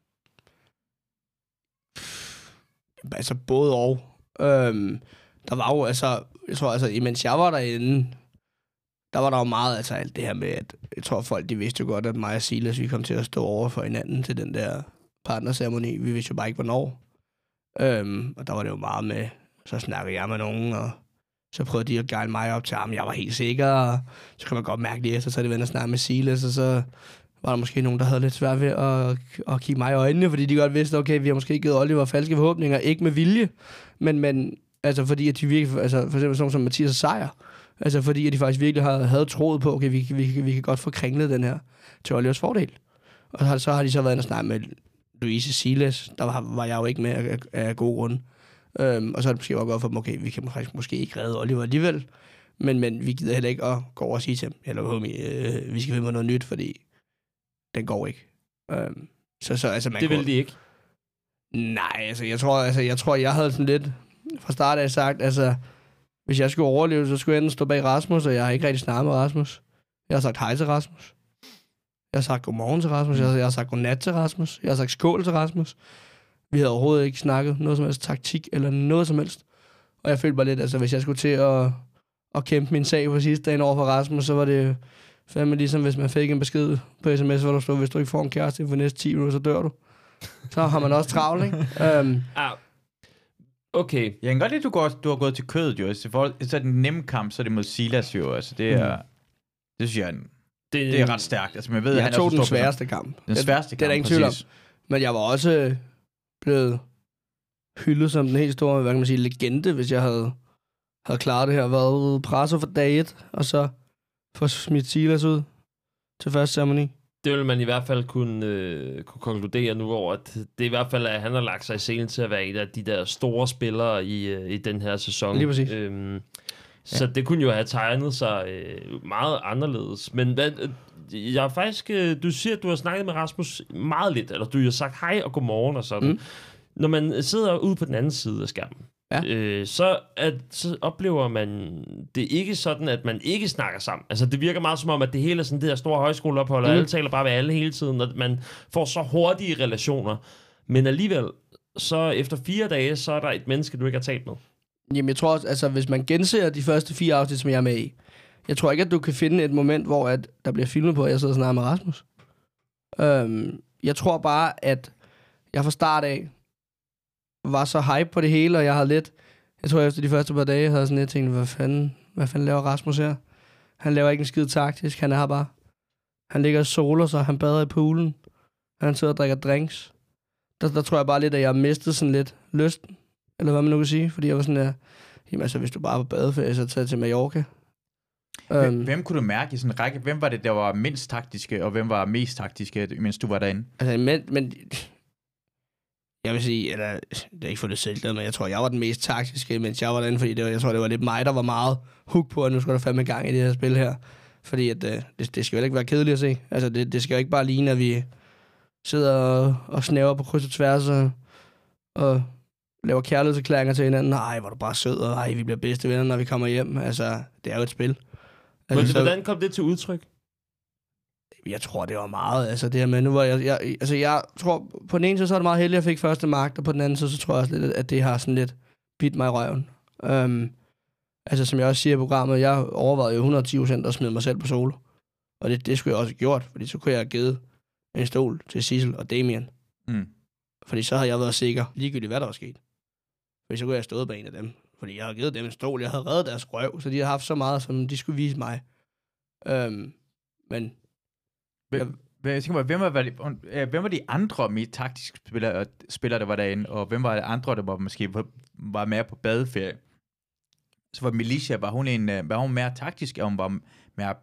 Altså både og. Øhm, der var jo, altså, jeg tror, altså, imens jeg var derinde, der var der jo meget, altså alt det her med, at jeg tror, folk de vidste jo godt, at mig og Silas, vi kom til at stå over for hinanden til den der partnerceremoni. Vi vidste jo bare ikke, hvornår. Øhm, og der var det jo meget med, så snakkede jeg med nogen, og så prøvede de at guide mig op til ham. Jeg var helt sikker, og så kan man godt mærke lige efter, så er det vendt at snakke med Silas, og så var der måske nogen, der havde lidt svært ved at, at kigge mig i øjnene, fordi de godt vidste, okay, vi har måske givet Oliver falske forhåbninger, ikke med vilje, men, men altså fordi, at de virkelig, altså for eksempel sådan som Mathias og Sejr, altså fordi, at de faktisk virkelig havde, havde troet på, okay, vi, vi, vi kan godt få kringlet den her til Olivers fordel. Og så har de så været inde og snakke med Louise Silas, der var, var jeg jo ikke med af, af gode grunde. Øhm, og så er det måske også godt for dem, okay, vi kan faktisk måske ikke redde Oliver alligevel, men, men vi gider heller ikke at gå over og sige til dem, eller homie, øh, vi skal finde noget nyt, fordi den går ikke. Øhm, så, så, altså, man det vil de ikke? Nej, altså jeg tror, altså, jeg tror, jeg havde sådan lidt fra start af sagt, altså, hvis jeg skulle overleve, så skulle jeg enten stå bag Rasmus, og jeg har ikke rigtig snakket med Rasmus. Jeg har sagt hej til Rasmus. Jeg har sagt godmorgen til Rasmus. Jeg har, jeg har sagt godnat til Rasmus. Jeg har sagt skål til Rasmus. Vi havde overhovedet ikke snakket noget som helst taktik, eller noget som helst. Og jeg følte bare lidt, altså hvis jeg skulle til at, at kæmpe min sag på sidste dagen over for Rasmus, så var det fandme ligesom, hvis man fik en besked på sms, hvor der stod, hvis du ikke får en kæreste for næste ti minutter, så dør du. Så har man også travlt, ikke? Um, ah. Okay. Jeg kan godt lide, at du, går, du har gået til kødet, jo. Så, for, så er den nemme kamp, så er det mod Silas, jo. Altså, det er... Mm. Det synes jeg, det, det er ret stærkt. Altså, man ved, jeg han tog er den sværeste kamp. Den sværeste kamp, det er der ingen tvivl om. Men jeg var også blevet hyldet som den helt store, hvad kan man sige, legende, hvis jeg havde, havde klaret det her, været presset for dag et, og så få smidt Silas ud til første ceremoni. Det vil man i hvert fald kunne, øh, kunne konkludere nu over, at det er i hvert fald, at han har lagt sig i scenen til at være en af de der store spillere i, øh, i den her sæson. Lige præcis. Øhm, så ja. Det kunne jo have tegnet sig øh, meget anderledes. Men hvad, øh, jeg er faktisk, øh, du siger, at du har snakket med Rasmus meget lidt, eller du har sagt hej og godmorgen og sådan. Mm. Når man sidder ude på den anden side af skærmen, Ja. øh, så, at, så oplever man det ikke sådan, at man ikke snakker sammen. Altså, det virker meget som om, at det hele er sådan det her store højskoleophold, og Mm. alle taler bare med alle hele tiden, og man får så hurtige relationer. Men alligevel, så efter fire dage, så er der et menneske, du ikke har talt med. Jamen, jeg tror også, altså, hvis man genser de første fire afsnit, som jeg er med i, jeg tror ikke, at du kan finde et moment, hvor at der bliver filmet på, at jeg sidder og snakker med Rasmus. Øhm, jeg tror bare, at jeg fra start af var så hype på det hele, og jeg havde lidt, jeg tror efter de første par dage, havde sådan lidt tænkt, hvad fanden, hvad fanden laver Rasmus her? Han laver ikke en skid taktisk, han er her bare. Han ligger og soler sig, han bader i poolen, han sidder og drikker drinks. Der, der tror jeg bare lidt, at jeg har mistet sådan lidt lysten, eller hvad man nu kan sige, fordi jeg var sådan, at, jamen altså, hvis du bare var på badeferie, så tager til Mallorca. Hvem, Um, hvem kunne du mærke i sådan en række? Hvem var det, der var mindst taktiske, og hvem var mest taktiske, mens du var derinde? altså, men, men jeg vil sige, eller, det er ikke for det selv, men jeg tror, jeg var den mest taktiske, mens jeg var derinde, fordi det var, jeg tror, det var lidt mig, der var meget hook på, at nu skal der fandme gang i det her spil her. Fordi at, uh, det, det skal jo ikke være kedeligt at se. Altså, det, det skal jo ikke bare ligne, at vi sidder og, og snæver på kryds og tværs og, og laver kærlighedserklæringer til hinanden. Nej, hvor du bare sød, og ej, vi bliver bedste venner, når vi kommer hjem. Altså, det er jo et spil. Men Altså, så, hvordan kom det til udtryk? jeg tror, det var meget. Altså, det her med, nu var jeg, jeg, altså, jeg tror, på den ene side, så er det meget heldigt, at jeg fik første magt, og på den anden side, så tror jeg også lidt, at det har sådan lidt bidt mig i røven. Um, altså, som jeg også siger i programmet, jeg overvejede jo hundrede og ti procent at smide mig selv på solo. Og det, det skulle jeg også have gjort, fordi så kunne jeg have givet en stol til Sissel og Damien. Mm. Fordi så havde jeg været sikker, ligegyldigt hvad der var sket. Fordi så kunne jeg have stået bag en af dem. Fordi jeg havde givet dem en stol, jeg havde reddet deres røv, så de havde haft så meget, som de skulle vise mig. Um, men... Hvem, jeg tænker mig, hvem, var, øh, hvem var de andre mest taktiske spillere, spillere, der var derinde, og hvem var de andre, der var måske var, var mere på badeferie? Så var Milicia, var hun, en, var hun mere taktisk, og hun var mere...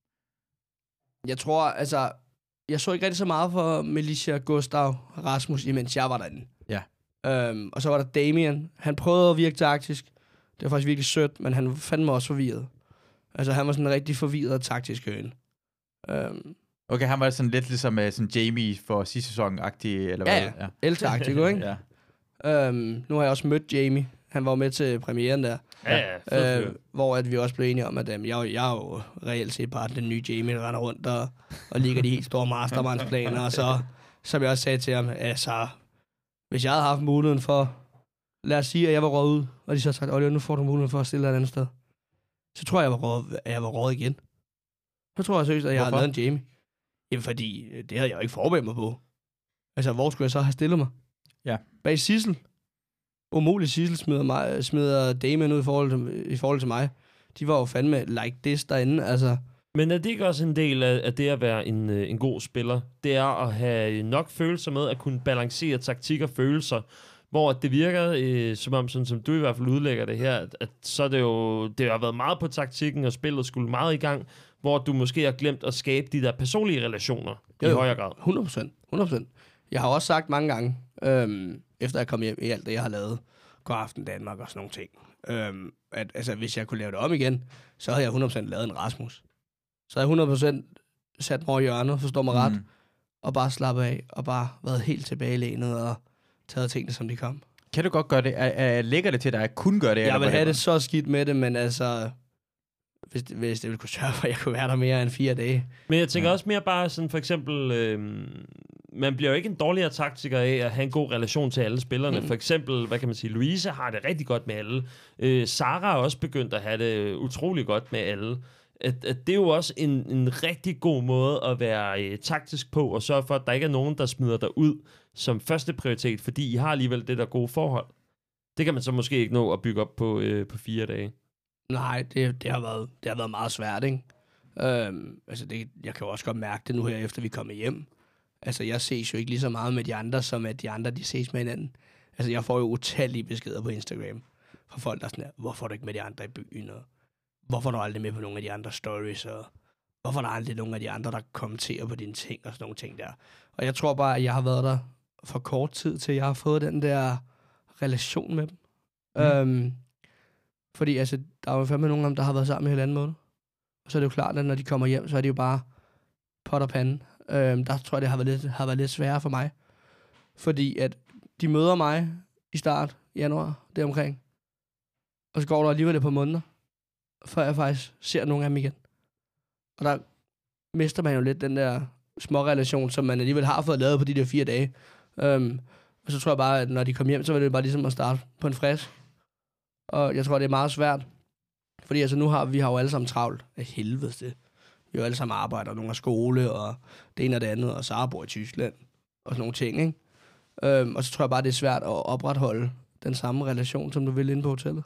Jeg tror, altså... Jeg så ikke rigtig så meget for Milicia, Gustav, Rasmus, imens jeg var derinde. Ja. Um, og så var der Damien. Han prøvede at virke taktisk. Det var faktisk virkelig sødt, men han fandt mig også forvirret. Altså, han var sådan en rigtig forvirret og taktisk høne. Um, Okay, han var sådan lidt ligesom uh, sådan Jamie for sidste sæson-agtig, eller Ja, hvad? ja. El-taktik, ikke? Ja. um, nu har jeg også mødt Jamie. Han var med til premieren der. Ja, ja, fed fyr. Uh, hvor at vi også blev enige om, at um, jeg, jeg er jo reelt set bare den nye Jamie, der render rundt og, og ligger de helt store mastermindsplaner. Og så, som jeg også sagde til ham, altså, hvis jeg havde haft muligheden for, lad os sige, at jeg var råd ud, og de så sagde, Oliver, nu får du muligheden for at stille dig et andet sted. Så tror jeg, jeg var råd, at jeg var råd igen. Så tror jeg seriøst, at jeg Hvorfor? havde lavet en Jamie. Jamen, fordi det havde jeg jo ikke forberedt mig på. Altså, hvor skulle jeg så have stillet mig? Ja. Bag Sissel. Umuligt Sissel smider, mig, smider Damien ud i forhold, til, i forhold til mig. De var jo fandme like this derinde, altså. Men er det ikke også en del af, af det at være en, øh, en god spiller? Det er at have nok følelser med, at kunne balancere taktik og følelser, hvor det virker, øh, som om, sådan, som du i hvert fald udlægger det her, at, at så er det jo, det har været meget på taktikken, og spillet skulle meget i gang, hvor du måske har glemt at skabe de der personlige relationer Jo, i jo. højere grad. hundrede procent. hundrede procent. Jeg har også sagt mange gange, øhm, efter jeg kom hjem i alt det, jeg har lavet, God Aften Danmark og sådan nogle ting, øhm, at altså, hvis jeg kunne lave det om igen, så havde jeg hundrede procent lavet en Rasmus. Så havde jeg hundrede procent sat mig over hjørnet, forstår mig ret, Mm. og bare slappet af, og bare været helt tilbagelænet og taget tingene, som de kom. Kan du godt gøre det? Er, er, ligger det til dig at kun gøre det? Jeg eller vil hvad have var? det så skidt med det, men altså, hvis det, hvis det ville kunne sørge for, at jeg kunne være der mere end fire dage. Men jeg tænker Ja. ja. også mere bare sådan, for eksempel, øh, man bliver jo ikke en dårligere taktiker af at have en god relation til alle spillerne. Mm. For eksempel, hvad kan man sige, Louise har det rigtig godt med alle. Øh, Sara er også begyndt at have det utrolig godt med alle. At, at det er jo også en, en rigtig god måde at være øh, taktisk på, og sørge for, at der ikke er nogen, der smider dig ud som første prioritet, fordi I har alligevel det der gode forhold. Det kan man så måske ikke nå at bygge op på, øh, på fire dage. Nej, det, det, har været, det har været meget svært, ikke? Øhm, altså, det, jeg kan jo også godt mærke det nu her, efter vi kommer hjem. Altså, jeg ses jo ikke lige så meget med de andre, som at de andre, de ses med hinanden. Altså, jeg får jo utallige beskeder på Instagram fra folk, der er sådan her, hvorfor er du ikke med de andre i byen, og hvorfor er du aldrig med på nogle af de andre stories, og hvorfor er der aldrig nogen af de andre, der kommenterer på dine ting, og sådan nogle ting der. Og jeg tror bare, at jeg har været der for kort tid, til jeg har fået den der relation med dem. Mm. Øhm, fordi altså, der er jo fandme nogen af dem, der har været sammen i halvanden måned. Og så er det jo klart, at når de kommer hjem, så er det jo bare pot og pande. Øhm, der tror jeg, det har været, lidt, har været lidt sværere for mig. Fordi at de møder mig i start januar, deromkring. Og så går der alligevel et par måneder, før jeg faktisk ser nogle af dem igen. Og der mister man jo lidt den der små relation, som man alligevel har fået lavet på de der fire dage. Um, og så tror jeg bare, at når de kommer hjem, så var det bare ligesom at starte på en frisk. Og jeg tror, det er meget svært. Fordi altså nu har vi har jo alle sammen travlt af helvede det. Vi har jo alle sammen arbejder, nogle af skole, og det ene og det andet, og Sara bor i Tyskland, og sådan nogle ting, ikke? Um, og så tror jeg bare, det er svært at opretholde den samme relation, som du vil inde på hotellet.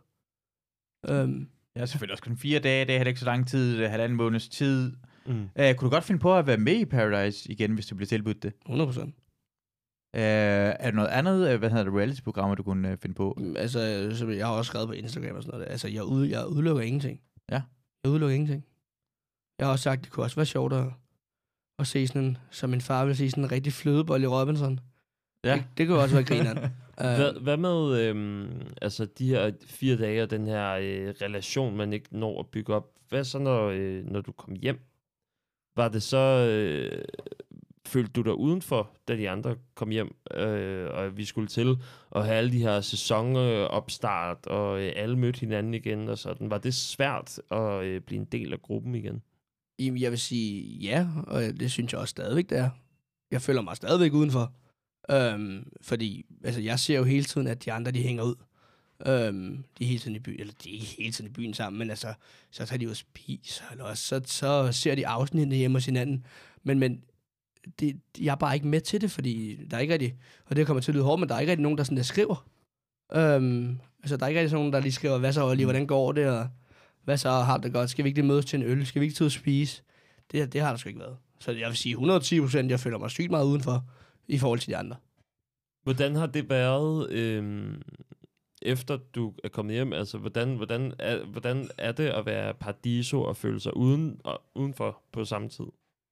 Um, ja, selvfølgelig også kun fire dage, det er ikke så lang tid, halvanden måneds tid. Mm. Uh, kunne du godt finde på at være med i Paradise igen, hvis du bliver tilbudt det? hundrede procent. Uh, er der noget andet, hvad hedder det, reality-programmer, du kunne uh, finde på? Altså, jeg har også skrevet på Instagram og sådan noget. Altså, jeg, ud, jeg udelukker ingenting. Ja. Jeg udelukker ingenting. Jeg har også sagt, det kunne også være sjovt at, at se sådan en, som min far vil sige, sådan en rigtig flødebold i Robinson. Ja. Det, det kunne også være grineren. Hvad, hvad med øhm, altså de her fire dage og den her øh, relation, man ikke når at bygge op? Hvad så, når, øh, når du kom hjem? Var det så... Øh, følte du dig udenfor, da de andre kom hjem, øh, og vi skulle til at have alle de her sæsonopstart, og øh, alle mødte hinanden igen og sådan? Var det svært at øh, blive en del af gruppen igen? Jeg vil sige ja, og det synes jeg også stadigvæk, det er. Jeg føler mig stadigvæk udenfor. Øhm, fordi altså, jeg ser jo hele tiden, at de andre, de hænger ud. Øhm, de er hele tiden i byen, eller de er ikke hele tiden i byen sammen, men altså, så tager de jo spis, eller også, så, så ser de afsnittene hjemme hos hinanden. Men, men det, jeg er bare ikke med til det, fordi der er ikke rigtig, og det kommer til at lyde hårdt, men der er ikke rigtig nogen, der sådan der skriver. Øhm, altså, der er ikke rigtig nogen, der lige skriver, hvad så, Olli, hvordan går det, og hvad så, har det godt, skal vi ikke lige mødes til en øl, skal vi ikke til at spise? Det, det har der sgu ikke været. Så jeg vil sige hundrede og ti procent, jeg føler mig sygt meget udenfor, i forhold til de andre. Hvordan har det været, øh, efter du er kommet hjem? Altså, hvordan, hvordan, er, hvordan er det at være paradiso og føle sig uden, og, udenfor på samme tid?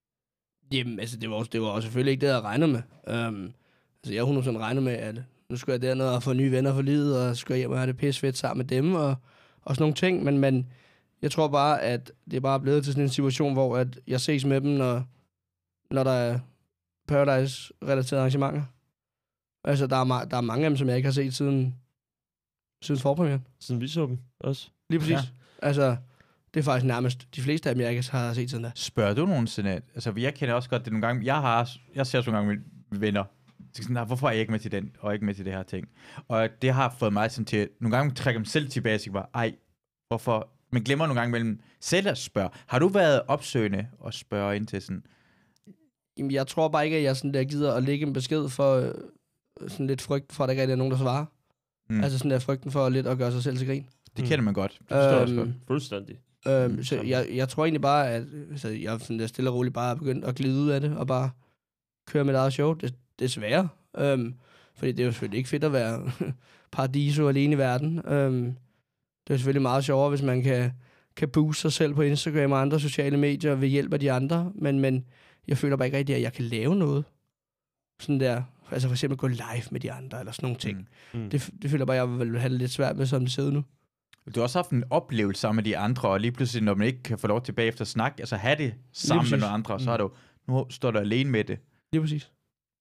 Jamen, altså, det var, også, det var også selvfølgelig ikke det, jeg regnede med. Um, altså, jeg hundrede procent regnede med, at nu skulle jeg derned og få nye venner for livet, og skulle jeg hjem og have det pissefedt sammen med dem, og, og sådan nogle ting. Men, men jeg tror bare, at det er bare blevet til sådan en situation, hvor at jeg ses med dem, når, når der er Paradise-relaterede arrangementer. Altså, der er, der er mange af dem, som jeg ikke har set siden, siden forpremieren. Siden vi så dem også. Lige præcis. Ja. Altså, det er faktisk nærmest de fleste af dem, jeg ikke har set siden da. Spørger du nogensinde? Altså, jeg kender også godt det nogle gange. Jeg har, jeg ser så nogle gange mine venner. Så sådan, hvorfor er jeg ikke med til den, og ikke med til det her ting? Og det har fået mig sådan til, nogle gange trækker dem selv tilbage, og siger bare, ej, hvorfor? Man glemmer nogle gange mellem selv at spørge. Har du været opsøgende og spørge ind til sådan? Jamen, jeg tror bare ikke, at jeg sådan der gider at lægge en besked for øh, sådan lidt frygt for, at der ikke er nogen, der svarer. Mm. Altså sådan der frygten for lidt at gøre sig selv til grin. Det kender man godt. Det forstår øhm, også godt. Fuldstændig. Øhm, mm, så jeg, jeg tror egentlig bare, at altså, jeg sådan der stille og roligt bare er begyndt at glide ud af det, og bare køre mit eget show. Det, desværre. Øhm, fordi det er jo selvfølgelig ikke fedt at være paradiso alene i verden. Øhm, det er selvfølgelig meget sjovere, hvis man kan, kan booste sig selv på Instagram og andre sociale medier ved hjælp af de andre. Men, men jeg føler bare ikke rigtigt, at jeg kan lave noget. Sådan der, altså for eksempel gå live med de andre, eller sådan nogle ting. Mm. Mm. Det, det føler bare, jeg vil have det lidt svært med, som det ser ud nu. Du har også haft en oplevelse sammen med de andre, og lige pludselig, når man ikke kan få lov til bagefter at snakke, altså have det sammen med nogle andre, så er du, nu står du alene med det. Lige præcis.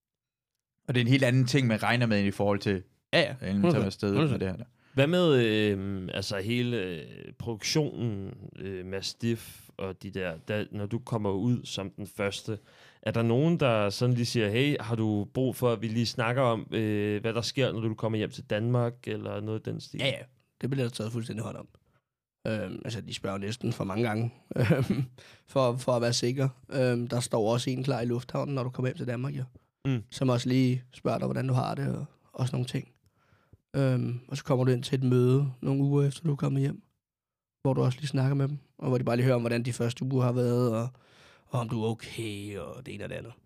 Og det er en helt anden ting, man regner med i forhold til, ja, ja. inden man tager afsted med det her. Der. Hvad med øh, altså hele øh, produktionen, øh, Mastiff og de der, der, når du kommer ud som den første, er der nogen, der sådan lige siger, hey, har du brug for, at vi lige snakker om, øh, hvad der sker, når du kommer hjem til Danmark, eller noget af den stil? Ja, ja. Det bliver der taget fuldstændig hånd om. Øhm, altså, de spørger næsten for mange gange, øhm, for, for at være sikker. Øhm, der står også en klar i lufthavnen, når du kommer hjem til Danmark, jo. Mm. Som også lige spørger dig, hvordan du har det, og, og sådan nogle ting. Øhm, og så kommer du ind til et møde nogle uger efter, du er kommet hjem, hvor du også lige snakker med dem, og hvor de bare lige hører om, hvordan de første uger har været, og, og om du er okay, og det ene og det andet.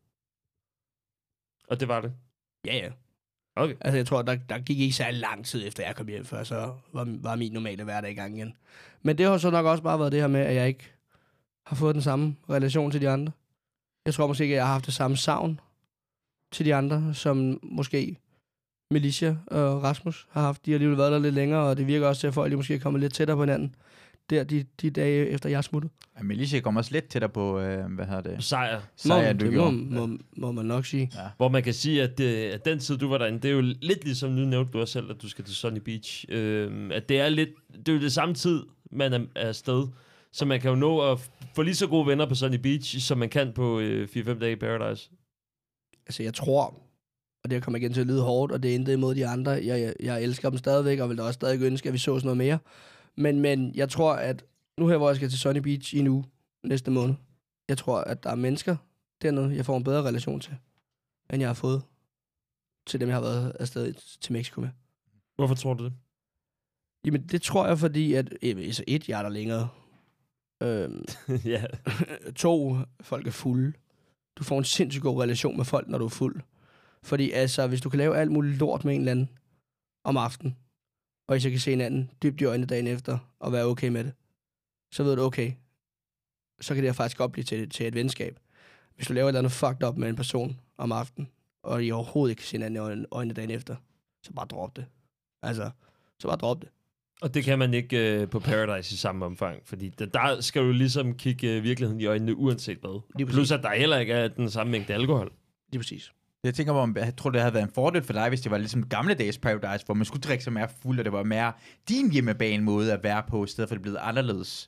Og det var det? Ja, ja. Okay. Altså, jeg tror, der, der gik ikke særlig lang tid efter, jeg kom hjem, før så var, var min normale hverdag i gang igen. Men det har så nok også bare været det her med, at jeg ikke har fået den samme relation til de andre. Jeg tror måske ikke, at jeg har haft det samme savn til de andre, som måske Melissa og Rasmus har haft. De har alligevel været der lidt længere, og det virker også til, at folk lige måske er kommet lidt tættere på hinanden. der de, de dage efter jeg smuttede. Ja, Melissa kommer også lidt tættere på, øh, hvad hedder det? Sejr. Sejr, må, du det gjorde. må, må, må man nok sige. Ja. Hvor man kan sige, at, øh, at den tid, du var derinde, det er jo lidt ligesom, nu nævnte du også selv, at du skal til Sunny Beach. Øh, at det er lidt, det er jo det samme tid, man er, er afsted. Så man kan jo nå at få lige så gode venner på Sunny Beach, som man kan på øh, fire fem dage i Paradise. Altså, jeg tror, og det kommer igen til at lyde hårdt, og det er intet imod de andre. Jeg, jeg, jeg elsker dem stadigvæk, og vil da også stadig ønske, at vi så sådan noget mere. Men, men jeg tror, at nu her, hvor jeg skal til Sunny Beach i en uge, næste måned, jeg tror, at der er mennesker dernede, jeg får en bedre relation til, end jeg har fået til dem, jeg har været afsted til Mexico med. Hvorfor tror du det? Jamen, det tror jeg, fordi at altså et, jeg er der længere. Øhm, Ja. to, folk er fulde. Du får en sindssygt god relation med folk, når du er fuld. Fordi altså, hvis du kan lave alt muligt lort med en eller anden om aftenen, og I så kan se hinanden dybt i øjnene dagen efter, og være okay med det, så ved du, okay, så kan det faktisk godt blive til, til et venskab. Hvis du laver et eller andet fucked up med en person om aftenen, og I overhovedet ikke kan se hinanden i øjnene, øjnene dagen efter, så bare drop det. Altså, så bare drop det. Og det kan man ikke øh, på Paradise i samme omfang, fordi der, der skal du ligesom kigge øh, virkeligheden i øjnene, uanset hvad. Plus at der heller ikke er den samme mængde alkohol. Lige præcis. Jeg tænker, om jeg tror, det havde været en fordel for dig, hvis det var ligesom gamle dages Paradise, hvor man skulle drikke sig mere fuld, og det var mere din hjemmebane måde at være på, i stedet for at det blev anderledes.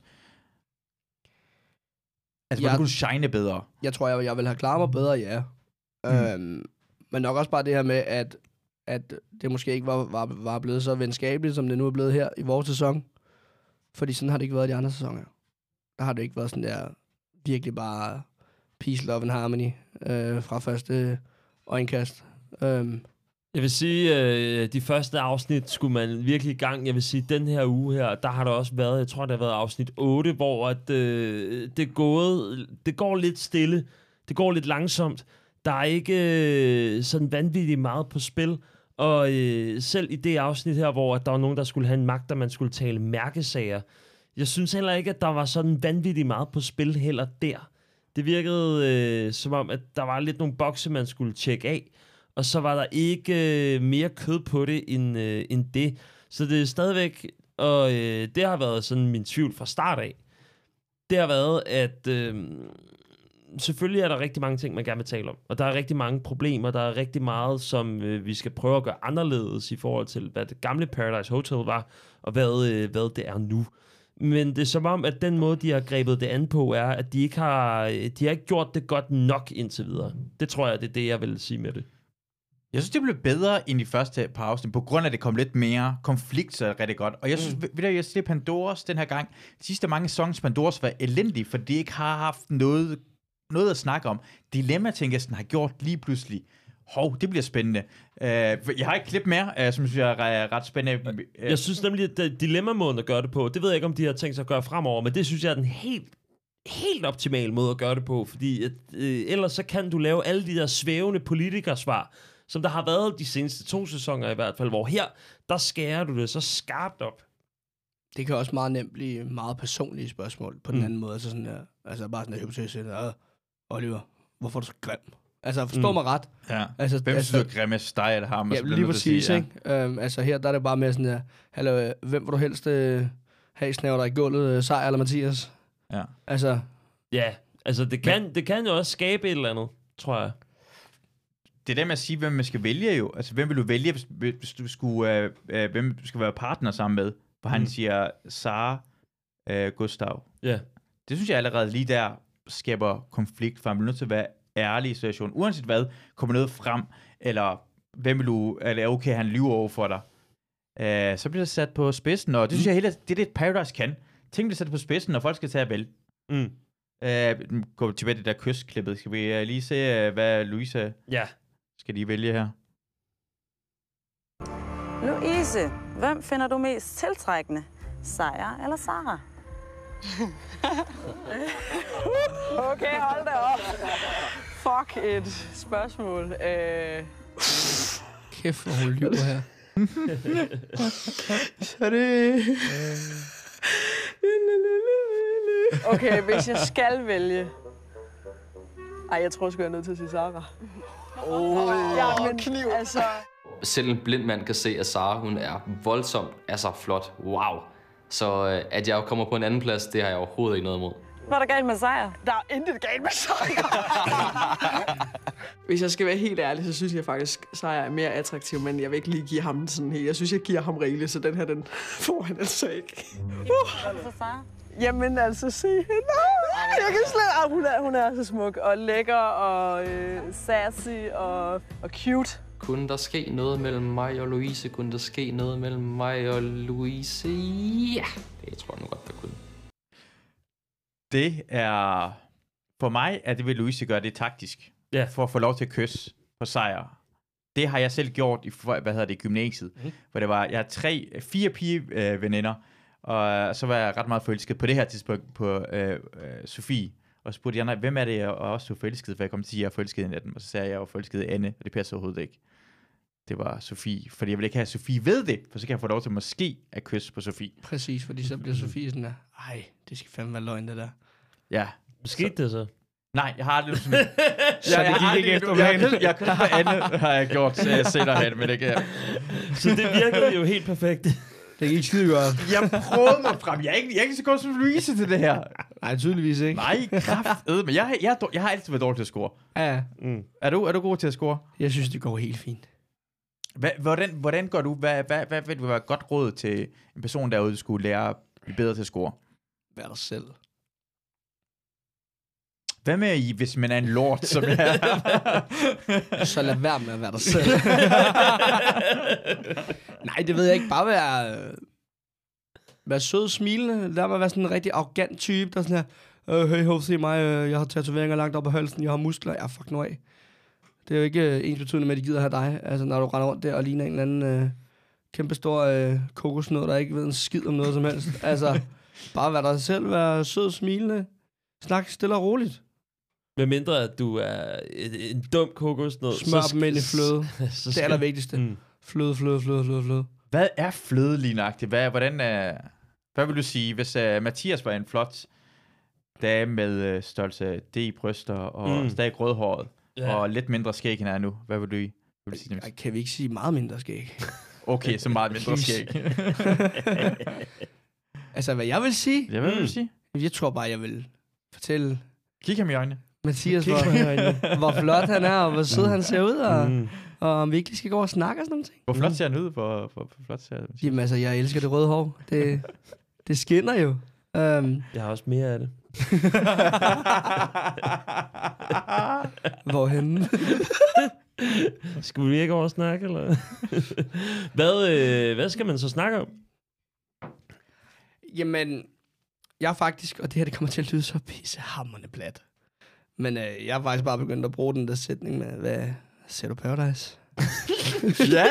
Altså, hvor Jeg- du kunne shine bedre. Jeg tror, jeg, jeg vil have klaret mig bedre, ja. Mm. Øhm, men nok også bare det her med, at, at det måske ikke var, var, var blevet så venskabeligt, som det nu er blevet her i vores sæson. Fordi sådan har det ikke været i de andre sæsoner. Der har det ikke været sådan der virkelig bare peace, love and harmony øh, fra første øjenkast. Øhm, Jeg vil sige, øh, de første afsnit skulle man virkelig i gang. Jeg vil sige, den her uge her, der har der også været, jeg tror, det har været afsnit otte, hvor at, øh, det, er gået, det går lidt stille. Det går lidt langsomt. Der er ikke øh, sådan vanvittigt meget på spil. Og øh, selv i det afsnit her, hvor at der var nogen, der skulle have en magt, og man skulle tale mærkesager. Jeg synes heller ikke, at der var sådan vanvittigt meget på spil heller der. Det virkede øh, som om, at der var lidt nogle bokse, man skulle tjekke af. Og så var der ikke øh, mere kød på det, end, øh, end det. Så det er stadigvæk, og øh, det har været sådan min tvivl fra start af. Det har været, at øh, selvfølgelig er der rigtig mange ting, man gerne vil tale om. Og der er rigtig mange problemer, der er rigtig meget, som øh, vi skal prøve at gøre anderledes i forhold til, hvad det gamle Paradise Hotel var, og hvad, øh, hvad det er nu. Men det er som om, at den måde, de har grebet det an på, er, at de ikke har, de har ikke gjort det godt nok indtil videre. Det tror jeg, det er det, jeg vil sige med det. Jeg synes, det blev bedre end de første par afsnit, på grund af, at det kom lidt mere konflikt, så er det rigtig godt. Og jeg synes, mm. ved du, jeg siger Pandoras den her gang, de sidste mange songs Pandoras var elendige, for de ikke har haft noget, noget at snakke om. Dilemma-ting, jeg sådan har gjort lige pludselig. Hov, det bliver spændende. Uh, jeg har ikke klip mere, uh, som synes jeg er ret spændende. Uh, jeg synes nemlig, at dilemma-måden at gøre det på, det ved jeg ikke, om de har tænkt sig at gøre fremover, men det synes jeg er den helt, helt optimale måde at gøre det på, fordi at, øh, ellers så kan du lave alle de der svævende politikersvar, som der har været de seneste to sæsoner i hvert fald, hvor her, der skærer du det så skarpt op. det kan også meget nemt blive meget personlige spørgsmål på den Mm. anden måde. Altså, sådan der, altså bare sådan der hypotetisk. Øh, Oliver, hvorfor er du så grim? Altså, forstå Mm. mig ret. Ja. Altså, Hvem altså, synes du er grimmest, dig eller ham? Ja, Så bliver lige nødt til at præcis, sige, ikke? Øhm, altså her, der er det bare mere sådan der, hallo, øh, hvem vil du helst øh, have snæver dig i gulvet, øh, Sejr eller Mathias? Ja. Altså, Ja, altså det kan, det kan jo også skabe et eller andet, tror jeg. Det er det med at sige, hvem man skal vælge jo. Altså, hvem vil du vælge, hvis, hvis du skulle, øh, øh, hvem du skal være partner sammen med? Hvor han Mm. siger, Sara, øh, Gustav. Ja. Det synes jeg allerede lige der skaber konflikt, for han bliver nødt til at være ærlig i situationen. Uanset hvad, kommer noget frem, eller hvem vil du, eller okay, han lyver over for dig. Øh, så bliver det sat på spidsen, og det synes jeg helt, det er det, Paradise kan. Ting bliver sat på spidsen, når folk skal tage at vælge. Mm. Øh, gå tilbage til det der kysklippet. Skal vi uh, lige se, uh, hvad Louise Ja. skal lige vælge her? Louise, hvem finder du mest tiltrækkende? Sejr eller Sara? Okay, hold da op. Fuck et spørgsmål. Øh... kæft, hvor hun lyver her. Så er det... Okay, hvis jeg skal vælge... Ej, jeg tror sgu, jeg er nødt til at sige Sara. Oh, ja, men kniv. Altså... Selv en blind mand kan se, at Sara, hun er voldsomt, altså flot. Wow. Så øh, at jeg kommer på en anden plads, det har jeg overhovedet ikke noget imod. Hvad er der galt med sejr? Der er intet galt med sejr. Hvis jeg skal være helt ærlig, så synes jeg faktisk, at sejr er mere attraktiv, men jeg vil ikke lige give ham sådan helt. Jeg synes, jeg giver ham rigeligt, så den her, den får han altså ikke. Uh. Så sejr? Jamen altså, se hende. Jeg kan slet... Ah, hun, er, hun er så smuk og lækker og øh, sassy og, og cute. Kunne der ske noget mellem mig og Louise? Kunne der ske noget mellem mig og Louise? Ja, det tror jeg nu godt, der kunne. Det er... For mig er det, vil Louise gøre, det er taktisk. Ja. For at få lov til at kysse på sejr. Det har jeg selv gjort i, hvad hedder det, gymnasiet. Mm. Hvor det var, jeg har tre, fire pigeveninder, og så var jeg ret meget forelsket på det her tidspunkt på øh, øh, Sofie. Og så spurgte jeg, hvem er det, jeg også så forelsket? For jeg kom til at sige, at jeg er forelsket i af dem. Og så sagde jeg, at jeg var forelsket i Anne, og det passer overhovedet ikke. Det var Sofie, fordi jeg ville ikke have, at Sofie ved det, for så kan jeg få lov til måske at kysse på Sofie. Præcis, fordi så bliver Sofie sådan der, ej, det skal fandme være løgn, det der. Ja. Skete det så? Nej, jeg har aldrig sådan... så ja, det gik ikke efter planen. Jeg kun på Anne har jeg gjort senere, men det kan jeg. Så det virkede jo helt perfekt. Det gik skide godt. Jeg prøvede mig frem. Jeg er ikke, jeg er ikke så god som Louise til det her. Nej, tydeligvis ikke. Nej, kraftedme. Men jeg, jeg, jeg har altid været dårlig til at score. Ja. Mm. Er, du, er du god til at score? Jeg synes, det går helt fint. Hva, hvordan, hvordan går du? Hvad, hvad, hvad vil du være godt råd til en person derude, der skulle lære at blive bedre til at score? Vær dig selv. Hvad med I, hvis man er en lort, som jeg er? Så lad være med at være dig selv. Nej, det ved jeg ikke. Bare være, være sød, smilende. Lad mig være sådan en rigtig arrogant type, der sådan her, øh, hey, ho, se mig, øh, jeg har tatoveringer langt op ad halsen, jeg har muskler, ja, fuck nu af. Det er jo ikke øh, ens betydende med, at de gider have dig. Altså, når du render rundt der og ligner en eller anden øh, kæmpestor øh, kokosnød, der ikke ved en skid om noget som helst. Altså, bare være dig selv, være sød, smilende, snak stille og roligt. Med mindre, at du er en, en dum kokosnød. Smør dem ind i fløde. Så det er aller vigtigste. Mm. Fløde, fløde, fløde, fløde, fløde. Hvad er fløde lige nøjagtigt? Hvad, hvordan, uh, hvad vil du sige, hvis uh, Mathias var en flot dame med uh, størrelse D i bryster og mm. stadig rødhåret yeah. og lidt mindre skæg end er nu? Hvad vil du, vil du sige? Ej, kan vi ikke sige meget mindre skæg? Okay, så meget mindre skæg. Altså, hvad jeg vil sige? Ja, hvad vil du sige? Jeg tror bare, jeg vil fortælle... Kig ham i øjnene. Mathias, hvor, hvor flot han er, og hvor sød han ser ud, og, mm. og om vi ikke skal gå og snakke og sådan noget. Hvor flot ser han ud? Hvor, hvor, hvor flot ser han ud? Jamen altså, jeg elsker det røde hår. Det, det skinner jo. Um, jeg har også mere af det. Hvorhenne? Skulle vi ikke over snakke, eller? hvad, øh, hvad skal man så snakke om? Jamen, jeg er faktisk, og det her det kommer til at lyde så pissehammerende plat. Men øh, jeg har faktisk bare begyndt at bruge den der sætning med, hvad ser du Paradise? Ja.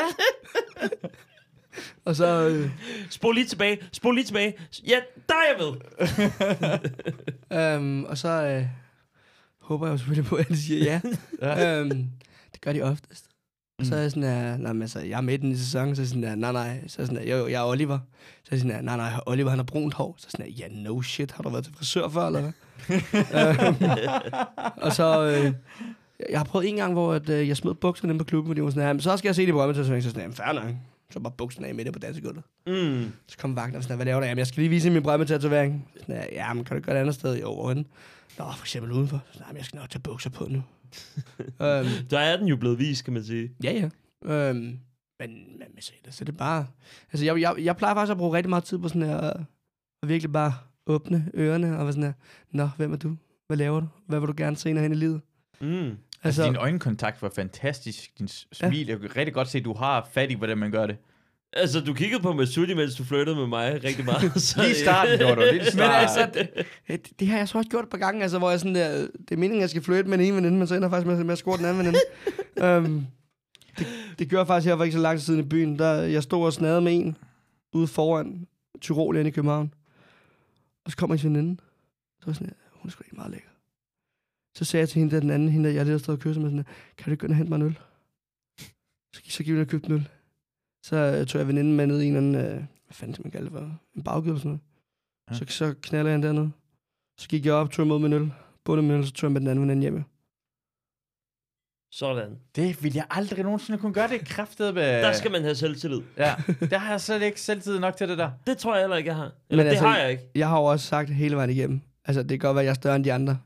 Og så... Øh, spol lige tilbage, spol lige tilbage. Ja, der er jeg ved. um, og så øh, håber jeg jo selvfølgelig på, at de siger ja. ja. Um, det gør de oftest. Og så er jeg sådan her, nej, men altså, jeg er med i den i sæsonen, så er sådan her, nej, nej, så er sådan her, jo, jo, jeg er Oliver. Så er sådan her, nej, nej, Oliver, han har brunt hår. Så er sådan her, ja, no shit, har du været til frisør før, eller hvad? um, og så, øh, jeg har prøvet en gang, hvor at, øh, jeg smed bukserne inde på klubben, og de var sådan her, men så skal jeg se det på programmet, så er sådan her, fair nok. Så bare bukserne af med det på dansegulvet. Mm. Så kom vagten og sådan her, hvad laver du? Jamen, jeg skal lige vise min programmet-tatovering. Sådan her, ja, men kan du gøre det andet sted? Jo, hvorhen? Nå, for eksempel udenfor. Så nej, men jeg skal nok tage bukser på nu. um, der er den jo blevet vist, kan man sige. Ja, ja. Um, men, men med det, så det er bare... Altså, jeg, jeg, jeg plejer faktisk at bruge rigtig meget tid på sådan her, og virkelig bare åbne ørerne, og være sådan her, nå, hvem er du? Hvad laver du? Hvad vil du gerne senere hen i livet? Mm. Altså, altså, din øjenkontakt var fantastisk. Din smil, ja. Jeg kan rigtig godt se, at du har fat i, hvordan man gør det. Altså, du kiggede på Masudi, mens du flyttede med mig rigtig meget. Så lige starten gjorde du, lige starten. Men altså, det, det har jeg så også gjort et par gange, altså, hvor jeg sådan der, det er meningen, at jeg skal flytte med en ene veninde, men så ender jeg faktisk med, med at score den anden veninde. um, det, det gjorde jeg faktisk her for ikke så lang tid siden i byen. Der, jeg stod og snadede med en ude foran Tyrol i København. Og så kom en veninde. Så var sådan her, hun er sgu ikke meget lækker. Så sagde jeg til hende, der den anden, hende, der jeg lige stod og kysset med, sådan her, kan du ikke gå og hente mig en øl? Så, så gik vi og købte en øl. Så tog jeg veninden med ned i en anden, øh, hvad fanden skal man kalde det for, en baggyde eller sådan noget. Ja. Så, så knaldede jeg hende dernede. Så gik jeg op, tog imod min øl, bundet min øl, så tog jeg med den anden veninde hjemme. Sådan. Det vil jeg aldrig nogensinde kunne gøre, det kræftet med... Der skal man have selvtillid. Ja, der har jeg slet ikke selvtillid nok til det der. Det tror jeg heller ikke, jeg har. Eller Men det altså, har jeg ikke. Jeg har jo også sagt hele vejen igennem. Altså, det kan godt være, at jeg er større end de andre.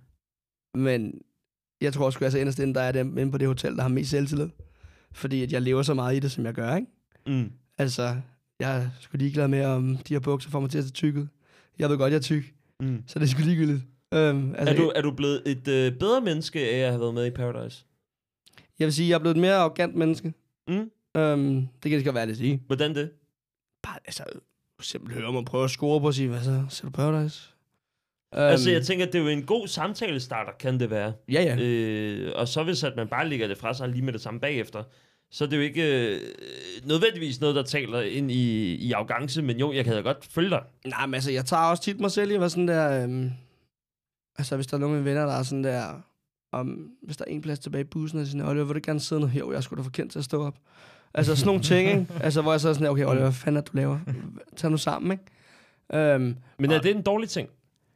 Men jeg tror sgu, altså inderst inden, der er dem inde på det hotel, der har mest selvtillid. Fordi at jeg lever så meget i det, som jeg gør, ikke? Mm. Altså, jeg er sgu ligeglad med, om de her bukser får mig til at se tykket. Jeg ved godt, jeg er tyk. Mm. Så det er sgu ligegyldigt. Um, altså, Er du, er du blevet et øh, bedre menneske af at have været med i Paradise? Jeg vil sige, jeg er blevet et mere arrogant menneske. Mm. Um, det kan det godt være, at sige. Hvordan det? Bare, altså, simpelthen høre mig prøve at score på at sige, hvad så? Ser du Paradise? Um, Altså, jeg tænker, at det er jo en god samtalestarter, kan det være. Ja, ja. Øh, og så hvis at man bare lægger det fra sig lige med det samme bagefter, så er det jo ikke øh, nødvendigvis noget, der taler ind i, i arrogance, men jo, jeg kan da godt følge dig. Nej, men altså, jeg tager også tit mig selv i at være sådan der... Øhm, altså, hvis der er nogle af mine venner, der er sådan der... Om, hvis der er en plads tilbage i bussen, og sådan, Oliver, vil du gerne sidde nu? Jo, jeg skulle da forkendt til at stå op. Altså, sådan nogle ting, ikke? Altså, hvor jeg så er sådan der, okay, Oliver, hvad fanden er du laver? Tag nu sammen, ikke? Øhm, Men er og, det en dårlig ting?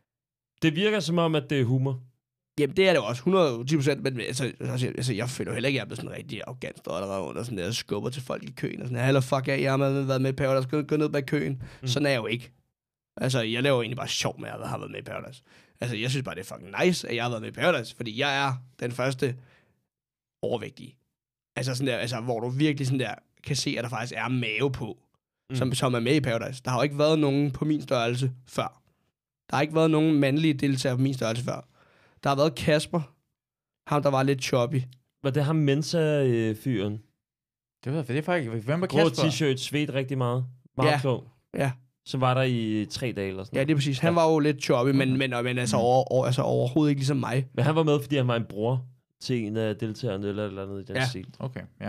Det virker som om, at det er humor. Jamen, det er det jo også, hundrede og ti procent, men altså, altså, altså, jeg føler jo heller ikke, at jeg er blevet sådan rigtig arrogant, står der rundt og sådan der, skubber til folk i køen, og sådan der, hallo, fuck af, jeg har været med i Paradise, gå, gå ned bag køen. Mm. Sådan er jeg jo ikke. Altså, jeg laver egentlig bare sjov med, at jeg har været med i Paradise. Altså, jeg synes bare, det er fucking nice, at jeg har været med i Paradise, fordi jeg er den første overvægtige. Altså, sådan der, altså, hvor du virkelig sådan der, kan se, at der faktisk er mave på, mm. som, som er med i Paradise. Der har jo ikke været nogen på min størrelse før. Der har ikke været nogen mandlige deltagere på min størrelse før. Der har været Kasper, ham der var lidt choppy. Var det ham Mensa-fyren? Det ved jeg, det er faktisk... Hvem var Grå Kasper? t-shirt, svedt rigtig meget. Meget Ja. klog. Ja. Så var der i tre dage eller sådan Ja, det er præcis. Han var jo lidt choppy, men, men, men altså, over, over, altså overhovedet ikke ligesom mig. Men han var med, fordi han var en bror til en af deltagerne, eller et eller andet i den Ja. stil. Okay, ja.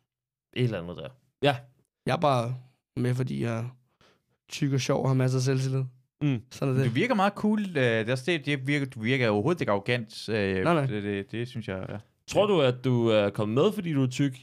Et eller andet der. Ja. Jeg er bare med, fordi jeg er tyk og sjov og har masser af selvtillid. Mm. Sådan er det. Du virker meget cool. Uh, det, er det, det virker, du virker overhovedet ikke arrogant. Uh, nej, nej. Det, det, det synes jeg... Ja. Tror du, at du er kommet med, fordi du er tyk?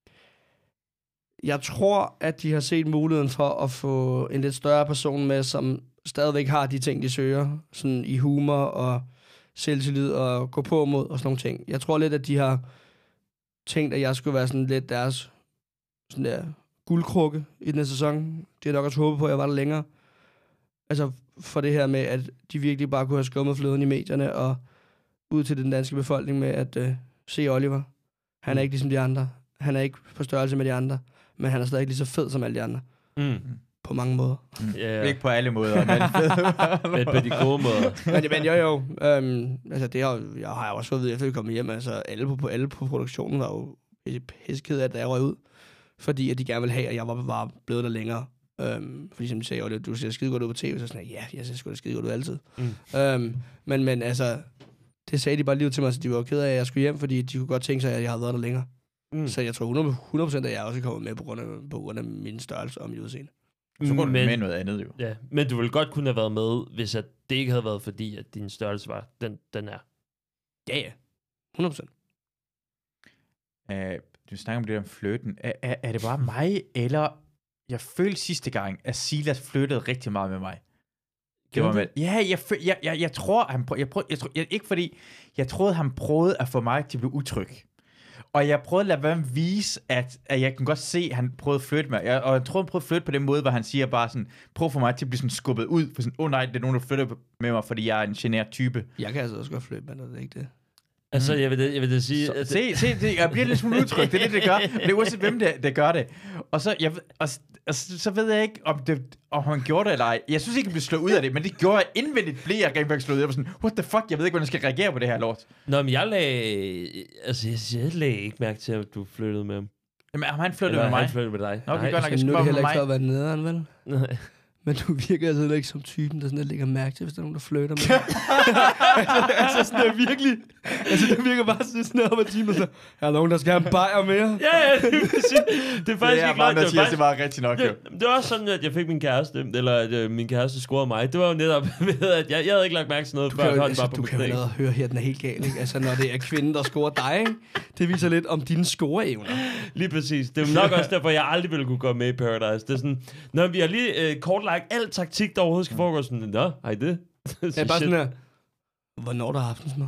Jeg tror, at de har set muligheden for at få en lidt større person med, som stadigvæk har de ting, de søger. Sådan i humor og selvtillid og gå på mod og sådan nogle ting. Jeg tror lidt, at de har tænkt, at jeg skulle være sådan lidt deres sådan der guldkrukke i den her sæson. De har nok også håbet på, at jeg var der længere. Altså for det her med, at de virkelig bare kunne have skummet fløden i medierne og ud til den danske befolkning med at øh, se Oliver. Han er ikke ligesom de andre. Han er ikke på størrelse med de andre. Men han er stadig lige så fed som alle de andre. Mm. På mange måder. Mm. Yeah. Ikke på alle måder, men... men på de gode måder. men, men jo jo, øhm, altså det har jeg har jeg også fået at vide, efter vi kom hjem, altså alle på, alle på produktionen var jo piskede af, at jeg røg ud, fordi at de gerne ville have, at jeg var bare blevet der længere. Øhm, fordi som de sagde, du ser skide godt ud på tv, så sådan, ja, jeg ser sgu da skide godt ud altid. Mm. Øhm, men, men altså, det sagde de bare lige ud til mig, så de var ked af, at jeg skulle hjem, fordi de kunne godt tænke sig, at jeg havde været der længere. Mm. Så jeg tror hundrede procent, at jeg også kommer med på grund af, på grund af min størrelse og mit udseende. Så går du med noget andet jo. Ja, men du ville godt kunne have været med, hvis at det ikke havde været fordi, at din størrelse var, den, den er. Ja, ja. hundrede procent. Uh, du snakker om det om flirten. Er, er, er det bare mig, eller... Jeg følte sidste gang, at Silas flyttede rigtig meget med mig. Det var med, ja, jeg, føl, jeg, jeg, jeg tror, han prøv, jeg prøv, jeg, jeg, ikke fordi, jeg troede, han prøvede at få mig til at blive utryg. Og jeg prøvede at lade være med at vise, at, at jeg kan godt se, at han prøvede at flytte med. Jeg, og jeg tror, han prøvede at flytte på den måde, hvor han siger bare sådan, prøv for mig til at blive sådan skubbet ud. For sådan, åh oh, nej, det er nogen, der flytter med mig, fordi jeg er en genert type. Jeg kan altså også godt flytte, men det er ikke det. Altså, jeg vil det, jeg vil det sige... Så, at se, se, det, jeg bliver lidt smule utryg. Det er det, det gør. Det er uanset, hvem det, det gør det. Og så, jeg, og, og, så ved jeg ikke, om, det, om han gjorde det eller ej. Jeg synes ikke, jeg blev slået ud af det, men det gjorde jeg indvendigt, blev jeg rent slået ud. Jeg var sådan, what the fuck, jeg ved ikke, hvordan jeg skal reagere på det her lort. Nå, men jeg lagde... Altså, jeg, jeg lagde ikke mærke til, at du flyttede med ham. Jamen, har han flyttet eller med mig? han flyttede med dig. Okay, Nej, godt nok, jeg nu er spørger det heller med ikke for mig. at være nederen, vel? Nej. Men du virker altså heller ikke som typen, der sådan der lægger mærke til, hvis der er nogen, der flytter med. altså, altså sådan der virkelig... Altså, det virker bare sådan her på timen, så er der nogen, der skal have en bajer mere? Ja, ja, det er præcis. Det er faktisk Det er ikke bare, løgn. Mathias, det var rigtigt nok, ja, jo. det var også sådan, at jeg fik min kæreste, eller at øh, min kæreste scorede mig. Det var jo netop ved, at jeg, jeg havde ikke lagt mærke til noget, Du før kan jo, hånden altså, var på du mit kan jo knæ. allerede høre her, den er helt gal, ikke? Altså, når det er kvinden, der scorer dig, ikke? Det viser lidt om dine scoreevner. Lige præcis. Det er jo nok også derfor, jeg aldrig ville kunne gå med i Paradise. Det er sådan, når vi har lige øh, kortlagt al taktik, der overhovedet skal foregå, sådan, nå, hej det. Det er bare sådan her, hvornår der er aftensmad?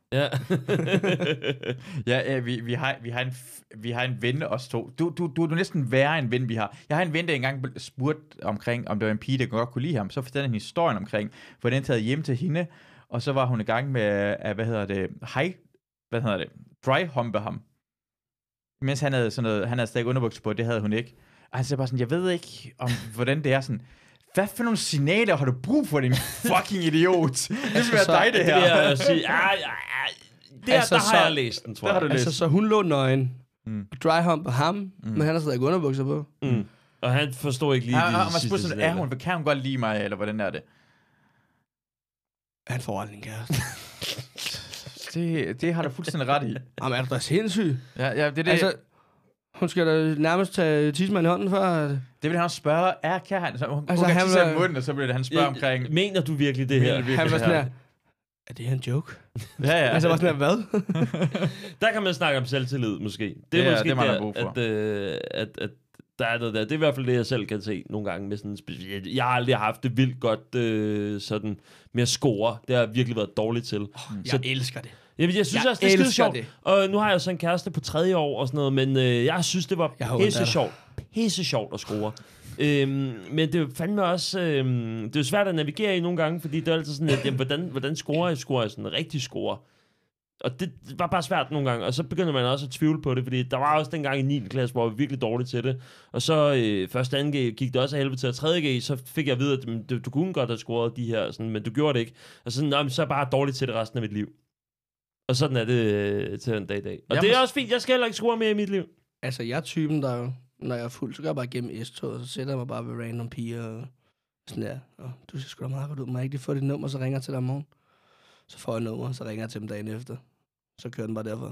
Ja. ja, ja vi, vi, har, vi, har en, vi har en ven, os to. Du, du, du, du er næsten værre en ven, vi har. Jeg har en ven, der engang spurgte omkring, om det var en pige, der godt kunne lide ham. Så fortalte han historien omkring, hvor den taget hjem til hende, og så var hun i gang med, at, hvad hedder det, high, hvad hedder det, dry-humpe ham. Mens han havde, sådan noget, han havde stadig underbukser på, det havde hun ikke. Og han sagde bare sådan, jeg ved ikke, om hvordan det er sådan. Hvad for nogle signaler har du brug for, din fucking idiot? Det vil være dig, det her. Det vil jeg sige, ah, ah, der, altså, der har så, jeg læst den, tror jeg. Altså, læst. Så hun lå nøgen, mm. dry-humper ham, mm. men han har stadig underbukser på. Mm. Og han forstår ikke lige ja, de og man spurgte sådan, er hun, kan hun godt lide mig, eller hvordan er det? Han får aldrig en kæreste. det, det har du fuldstændig ret i. Jamen, er du da sindssyg? Ja, ja, det er det. Altså, hun skal da nærmest tage tidsmand i hånden før. Det vil han spørge, er kan han? Så hun altså, kan han var... munden, og så bliver han spørge ja, omkring... Mener du virkelig det her? Virkelig han var sådan her, er det her en joke? ja, ja. Altså, var sådan her, hvad? Der kan man snakke om selvtillid, måske. Det er ja, måske det, der, at, øh, at, at der er noget der. Det er i hvert fald det, jeg selv kan se nogle gange med sådan specielt. Jeg har aldrig haft det vildt godt øh, sådan med at score. Det har jeg virkelig været dårligt til. Oh, jeg så, elsker det. Jeg, jeg synes jeg også, det er skide sjovt. Det. Og nu har jeg så en kæreste på tredje år og sådan noget, men øh, jeg synes, det var pisse sjovt. Pisse sjovt at score. øhm, men det er jo fandme også... Øhm, det er jo svært at navigere i nogle gange, fordi det er altid sådan, at jamen, hvordan, hvordan scorer jeg? Scorer jeg sådan en rigtig score? Og det var bare svært nogle gange, og så begynder man også at tvivle på det, fordi der var også dengang i niende klasse, hvor jeg var virkelig dårlig til det. Og så øh, første anden G gik det også af helvede til, og tredje G, så fik jeg at vide, at du, du kunne godt have scoret de her, sådan, men du gjorde det ikke. Og sådan, nå, så er jeg bare dårlig til det resten af mit liv. Og sådan er det øh, til den dag i dag. Og jeg det er må... også fint, jeg skal heller ikke score mere i mit liv. Altså, jeg er typen, der jo, når jeg er fuld, så går jeg bare gennem S-toget, så sætter jeg mig bare ved random piger, og sådan der. Og du ser sgu da meget godt ud, må jeg ikke lige få dit nummer, så ringer jeg til dig om morgen. Så får jeg nummer, så ringer jeg til dem dagen efter. Så kører den bare derfra.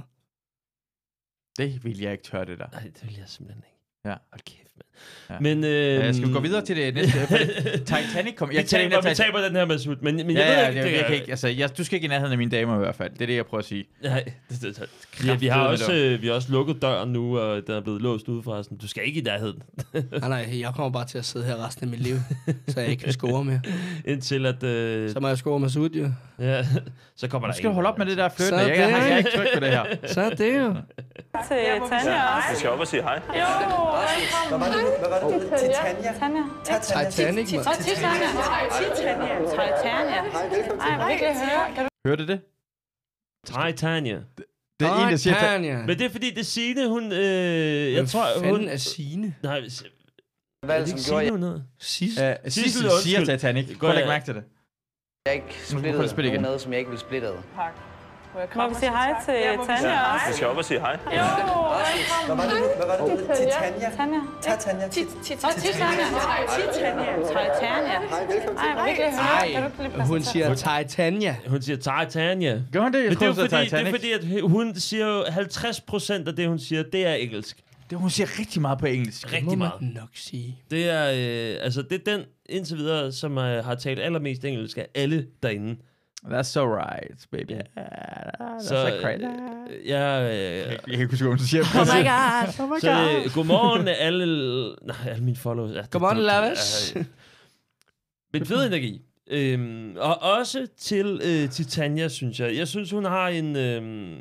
Det vil jeg ikke tørre det der. Nej, det vil jeg simpelthen ikke. Ja. Hold kæft, mand. Ja. Men, øh, ja, skal vi gå videre til det næste? Titanic kom... Jeg vi, taber, vi taber den her med sut, men, men ja, jeg ved ja, ikke... Det, det, jeg kan ikke altså, jeg, du skal ikke i nærheden af mine damer i hvert fald. Det er det, jeg prøver at sige. Nej, det, det, det, ja, vi, har også, øh, vi har også lukket døren nu, og den er blevet låst udefra. Sådan, du skal ikke i nærheden. nej, nej, jeg kommer bare til at sidde her resten af mit liv, så jeg ikke kan score mere. Indtil at... Øh, så må jeg score med sut, jo. Ja, så kommer der ikke... Du skal holde op med det der fløjt. Jeg, jeg, jeg er ikke tryg på det her. Så er det jo. Til Tanja også. Vi skal op og sige hej. Jo, velkommen. Hvad var det? Titania. Titania. Titanic, mand. Titania. Titania. Titania. Ej, hvor virkelig høre. Kan du... Hørte det? Titania. Det er en, der siger... Titania. Men det er fordi, det er Signe, hun... Øh, jeg tror, hun... hun er Signe? Nej, hvad er det, som gjorde jeg? Sissel. Sissel siger Titanic. Prøv at lægge mærke til det. Jeg er ikke splittet nogen noget, som jeg ikke vil splitte ad. Tak. Må vi sige hej til Tanja også? Vi skal op og sige hej. Jo, velkommen. Hvad var det? Titania. Tanja. Titania. Titania. Titania. Hej, velkommen til. Ej, hvor virkelig høre. Nej, hun siger Titania. Hun siger Titania. Gør hun det? Jeg Men det er, fordi, fordi, det er fordi, at hun siger jo halvtreds procent af det, hun siger, det er engelsk. Det, hun siger rigtig meget på engelsk. Rigtig må meget. Man nok sige. Det er, øh, altså, det er den indtil videre, som øh, har talt allermest engelsk af alle derinde. That's so right, baby. Yeah, that's så, like crazy. Øh, ja, øh, jeg kan ikke huske, hvad hun siger. Oh my god. Oh my så øh, godmorgen alle, nej, alle mine followers. Ja, godmorgen, Lavis. Men fed energi. Øhm, og også til øh, Titania, synes jeg. Jeg synes, hun har en, øh,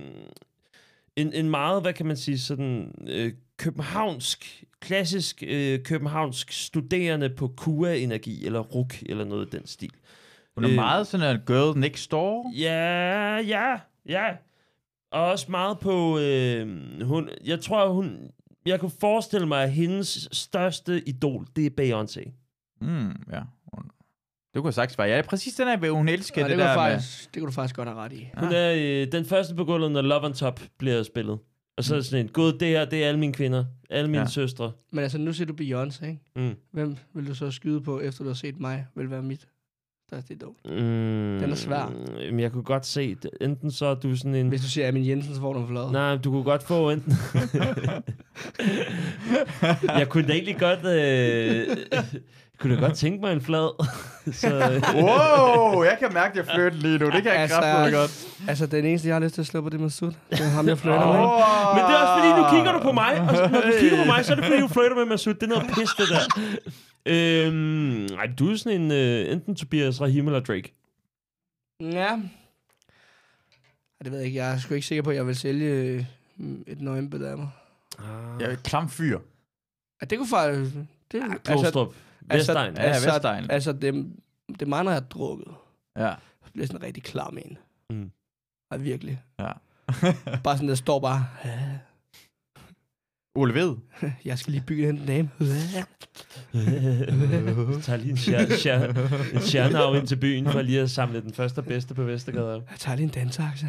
en, en meget, hvad kan man sige, sådan øh, københavnsk, klassisk øh, københavnsk studerende på Q A-energi, eller R U K, eller noget i den stil. Hun er øh, meget sådan en girl next door. Ja, ja, ja. Og også meget på... Øh, hun, jeg tror, hun... Jeg kunne forestille mig, at hendes største idol, det er Beyoncé. Mm, ja. Det kunne sagtens være. Ja, præcis den er, hun elsker ja, det, det der faktisk, med... Det kunne du faktisk godt have ret i. Hun er øh, den første på gulvet, når Love on Top bliver spillet. Og så er det sådan en, gud, det her, det er alle mine kvinder. Alle mine ja. søstre. Men altså, nu ser du Beyoncé, ikke? Mm. Hvem vil du så skyde på, efter du har set mig, vil være mit største idol? Mm, den er svær. Men jeg kunne godt se, det. Enten så er du sådan en... Hvis du siger Amin Jensen, så får du en flad. Nej, du kunne godt få enten... jeg kunne da egentlig godt... Øh... Jeg kunne da godt tænke mig en flad. så... Wow, jeg kan mærke, at jeg flirter lige nu. Det kan jeg altså, kraftedeme godt. Altså, den eneste, jeg har lyst til at slå på, det med Masud. Det er ham, jeg flirter oh. med. Men det er også fordi, nu kigger du på mig. Og når du kigger på mig, så er det fordi, du flirter med Masud. Det er noget pis, det der. øhm, ej, du er sådan en... Uh, enten Tobias Rahim eller Drake. Ja. Det ved jeg ikke. Jeg er sgu ikke sikker på, at jeg vil sælge et nøgenbillede af mig. Ah. Jeg er et klam fyr. Ja, det kunne faktisk... Det, ja, Klostrup. Altså, Vestegn. Altså, ja, Vestegn. Altså, det, det er meget, når jeg har drukket. Ja. Så bliver sådan en rigtig klam en. Mm. Ja, virkelig. Ja. Bare sådan, der står bare... Ole Ved. Jeg skal lige bygge en dame. tager lige en, stjerne, stjerne, en stjernehav ind til byen, for lige at samle den første og bedste på Vestergade. Jeg tager lige en dansaxe.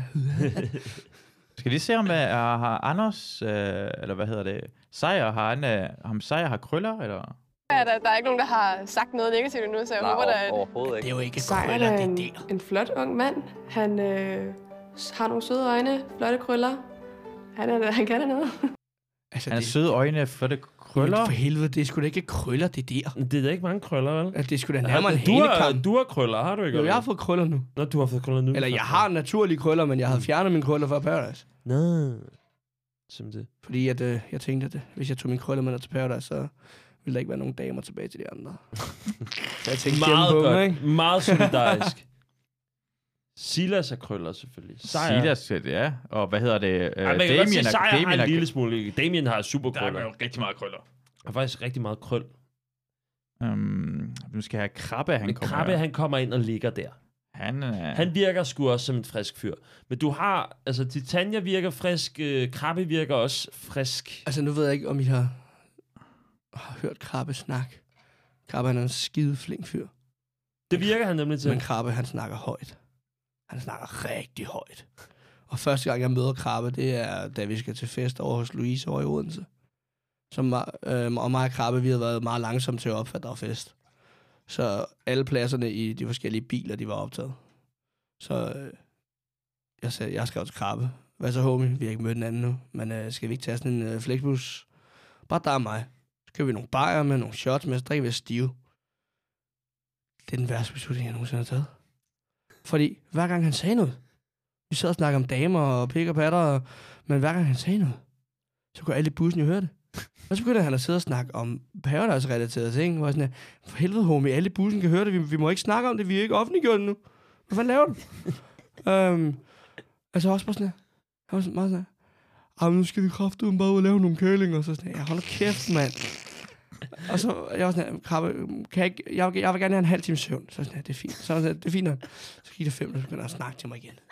Skal lige se, om uh, har Anders, uh, eller hvad hedder det, Seier, har han, uh, ham Seier har krøller, eller? Ja, der, der er ikke nogen, der har sagt noget negativt endnu, så jeg Nej, håber, at... overhovedet ikke. Det er jo ikke Seier krøller, er det en, der. en flot ung mand. Han øh, har nogle søde øjne, flotte krøller. Han, er, han kan da noget. Altså, Han er det, søde øjne, flotte krøller. For helvede, det er sgu da ikke krøller, det der. Det er da ikke mange krøller, vel? Altså, det er sgu da nærmere en du har, hanekam. du har krøller, har du ikke? Jo, jeg har fået krøller nu. Nå, du har fået krøller nu. Eller jeg har naturlige krøller, men jeg havde fjernet mine krøller fra Paradise. Nå, som det. Fordi at, øh, jeg tænkte, at øh, hvis jeg tog mine krøller med til Paradise, så ville der ikke være nogen damer tilbage til de andre. Så jeg tænkte meget på godt. mig, ikke? Meget solidarisk. Silas er krøller, selvfølgelig. Seier. Silas, ja. Og hvad hedder det? Uh, Ej, man kan Damien godt sige, er, Seier Damien har en er, lille smule. Damien har super der krøller. er jo rigtig meget krøller. Og faktisk rigtig meget krøl. Um, nu skal jeg have Krabbe, han Men kommer. Krabbe, han kommer ind og ligger der. Han, uh... han virker sgu også som en frisk fyr. Men du har, altså Titania virker frisk, øh, Krabbe virker også frisk. Altså nu ved jeg ikke, om I har, har hørt Krabbe snak. Krabbe, han er en skide flink fyr. Det virker han nemlig til. Men Krabbe, han snakker højt. Han snakker rigtig højt. Og første gang, jeg møder Krabbe, det er, da vi skal til fest over hos Louise over i Odense. Som, øh, og mig og Krabbe, vi har været meget langsomme til at opfatte, der var fest. Så alle pladserne i de forskellige biler, de var optaget. Så øh, jeg sagde, jeg skrev til Krabbe. Hvad så, homie? Vi har ikke mødt den anden nu. Men øh, skal vi ikke tage sådan en øh, flexbus? Bare der og mig. Så køber vi nogle bajer med nogle shots med, så drikker vi stive. Det er den værste beslutning, jeg nogensinde har taget. Fordi hver gang han sagde noget, vi sad og snakkede om damer og pik og patter, og, men hver gang han sagde noget, så kunne alle i bussen jo høre det. Og så begyndte han at sidde og snakke om Paradise-relaterede ting, hvor sådan, for helvede, homie, alle i bussen kan høre det, vi, vi må ikke snakke om det, vi er ikke offentliggjort det nu. Hvad fanden laver du? um, altså også bare sådan her, jeg var sådan meget sådan her, nu skal vi kraftedeme bare ud og lave nogle kælinger, og så sådan her, hold nu kæft, mand. Og så, jeg var sådan her, Krabbe, kan jeg, ikke, jeg, vil, jeg vil gerne have en halv time søvn. Så sådan her, det er fint. Så sådan her, det er fint nok. Så gik der fem, og så begynder jeg at snakke til mig igen.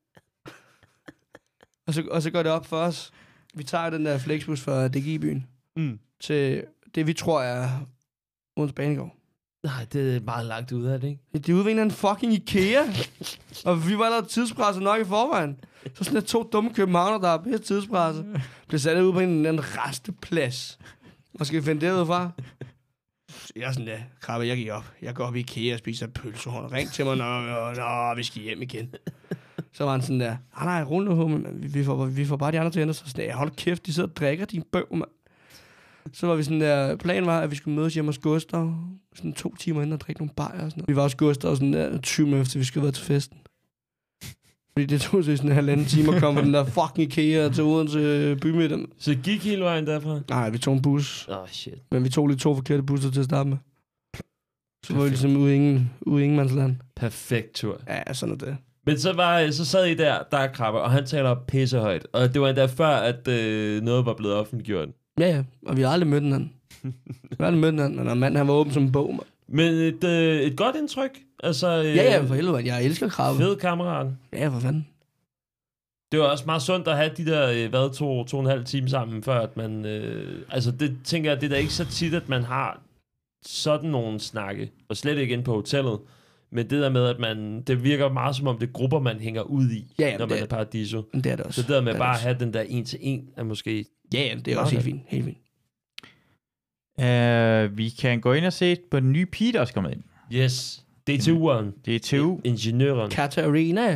og, så, og så går det op for os. Vi tager den der flexbus fra D G I-byen mm. til det, vi tror er Odense Banegård. Nej, det er meget langt ud af det, ikke? Det er ude ved en fucking IKEA. Og vi var der tidspresset nok i forvejen. Så sådan der to dumme københavner, der er pisse tidspresset, blev sat ud på en eller anden resteplads. Og skal vi finde det ud fra? Jeg er sådan, ja, Krabbe, jeg gik op. Jeg går op i IKEA og spiser pølsehorn. Ring til mig, når, når vi skal hjem igen. Så var han sådan der, nej, nej, rulle nu, homie, vi, vi, får, vi får bare de andre til at ændre. Så sådan der, hold kæft, de sidder og drikker din bøv, mand. Så var vi sådan der, planen var, at vi skulle mødes hjemme hos Gustav, sådan to timer inden og drikke nogle bajer og sådan noget. Vi var hos Gustav sådan der, tyve minutter efter, vi skulle være til festen. Fordi det tog sig sådan en halvanden time at komme fra den der fucking IKEA til Odense bymidten. Så gik hele vejen derfra? Nej, vi tog en bus. Åh, oh, shit. Men vi tog lige to forkerte busser til at starte med. Så var vi ligesom ude i ingen, ude i ingenmandsland. Perfekt tur. Ja, sådan er det. Men så, var, så sad I der, der er Krabbe, og han taler pissehøjt. Og det var endda før, at øh, noget var blevet offentliggjort. Ja, ja. Og vi har aldrig mødt den. Vi har aldrig mødt den, men manden han var åben som en bog, man. Men et, øh, et godt indtryk. Altså, øh, ja, ja, for helvede, jeg elsker Krabbe. Fed kammerat. Ja, for fanden. Det var også meget sundt at have de der, øh, hvad, to, to og en halv time sammen, før at man... Øh, altså, det tænker jeg, det er da ikke så tit, at man har sådan nogle snakke. Og slet ikke ind på hotellet. Men det der med, at man... Det virker meget som om, det er grupper, man hænger ud i, ja, når man det, er Paradiso. Det er det også. Så det der med det bare at også. have den der en til en, er måske... Ja, ja, det er også helt fint. Helt fint. Uh, vi kan gå ind og se på den nye pige, der også kommet ind. Yes. D T U'eren. D T U. Ingeniøren. Katarina.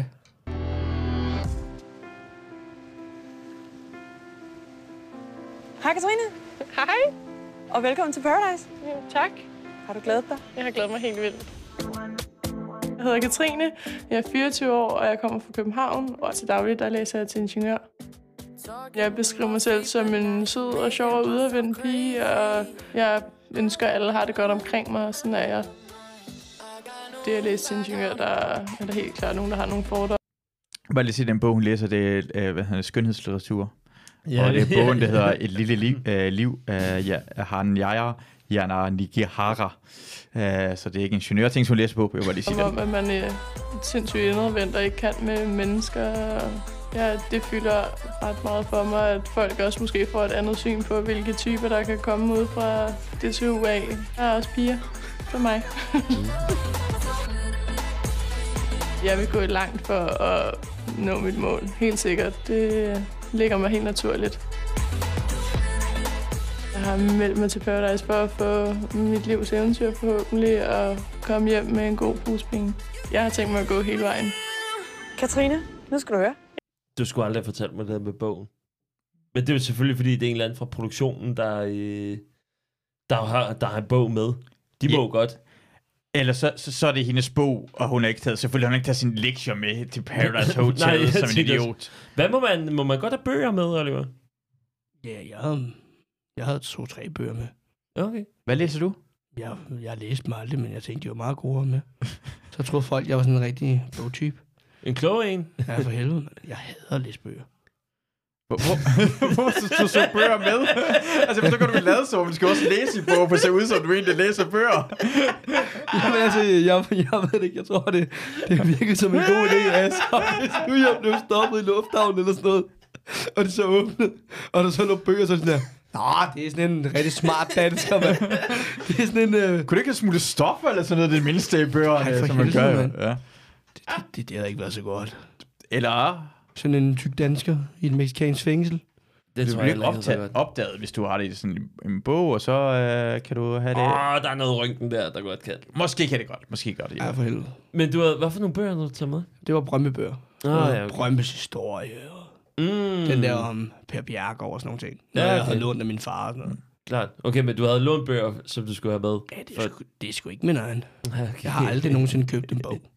Hej Katrine. Hej. Og velkommen til Paradise. Ja, tak. Har du glædet dig? Jeg har glædet mig helt vildt. Jeg hedder Katrine, jeg er fireogtyve år, og jeg kommer fra København, og til daglig der læser jeg til ingeniør. Jeg beskriver mig selv som en sød og sjov og udadvendt pige, og jeg ønsker, at alle har det godt omkring mig, og sådan er jeg. Det at læse til ingeniør, der er der helt klart nogen, der har nogle fordomme. Bare lige se den bog, hun læser, det er øh, hvad hedder det, skønhedslitteratur. Ja, og det er bogen, der hedder Et lille liv, øh, liv af ja, Han Yaya Yana Nigihara. Uh, så det er ikke en ingeniørting, som hun læser på. Jeg vil lige sige Som om, at man er sindssygt indadvendt og ikke kan med mennesker. Ja, det fylder ret meget for mig, at folk også måske får et andet syn på, hvilke typer, der kan komme ud fra D T U A. Der er også piger for mig. Jeg vil gå langt for at nå mit mål. Helt sikkert. Det ligger mig helt naturligt. Jeg har meldt mig til Paradise for at få mit livs eventyr forhåbentlig og komme hjem med en god pose penge. Jeg har tænkt mig at gå hele vejen. Katrine, nu skal du høre. Du skulle aldrig have fortalt mig det med bogen. Men det er jo selvfølgelig, fordi det er en eller anden fra produktionen, der, øh, der, har, der har en bog med. De må Ja. godt. Eller så, så, så er det hendes bog, og hun har ikke taget, selvfølgelig har hun ikke taget sin lektier med til Paradise Hotel Nej, jeg som en tænker- idiot. Hvad må man, må man godt have bøger med, Oliver? Ja, jeg havde, jeg havde to-tre bøger med. Okay. Hvad læser du? Jeg, jeg læste dem aldrig, men jeg tænkte, de var meget gode med. Så troede folk, jeg var sådan en rigtig bogtype. En klog en? Ja, for helvede, man. Jeg hader at læse bøger. Hvor, hvor, hvor du så bøger med? Altså, hvis du kan du lade så, men du skal også læse i bog, for at se ud som du egentlig læser bøger. Jamen altså, jeg, jeg ved det ikke. Jeg tror, det, det virker som en god idé. Altså, hvis nu jeg blev stoppet i lufthavnen eller sådan noget, og det så åbnet, og der så lå bøger, så er det sådan der, nå, det er sådan en rigtig smart dansker, mand. Det er sådan en... Øh... Kunne du ikke have smuttet stoffer eller sådan noget, det mindste i bøgerne, Ej, for som man gør? helvede, jo. mand. Ja. Det, det, det, det havde ikke været så godt. Eller... Sådan en tyk dansker i et mexicansk fængsel. Det du tror bliver jeg ikke heller ikke så optaget, godt. opdaget, hvis du har det i sådan en, en bog, og så øh, kan du have det... Åh, oh, der er noget rynken der, der godt kan. Måske kan det godt. Måske godt. Ja, for helvede. Men du havde, hvad for nogle bøger havde du taget med? Det var Brøndby-bøger. Ah, ja, okay. Brøndbys historie. Og Mm. den der om Per Bjergård og sådan nogle ting. Ja, Ja, okay. jeg havde lånt af min far og sådan noget. Klart. Okay, men du havde lånt bøger, som du skulle have med. Ja, det er, sgu, det er sgu ikke min egen. Okay. Jeg har aldrig nogensinde købt en bog.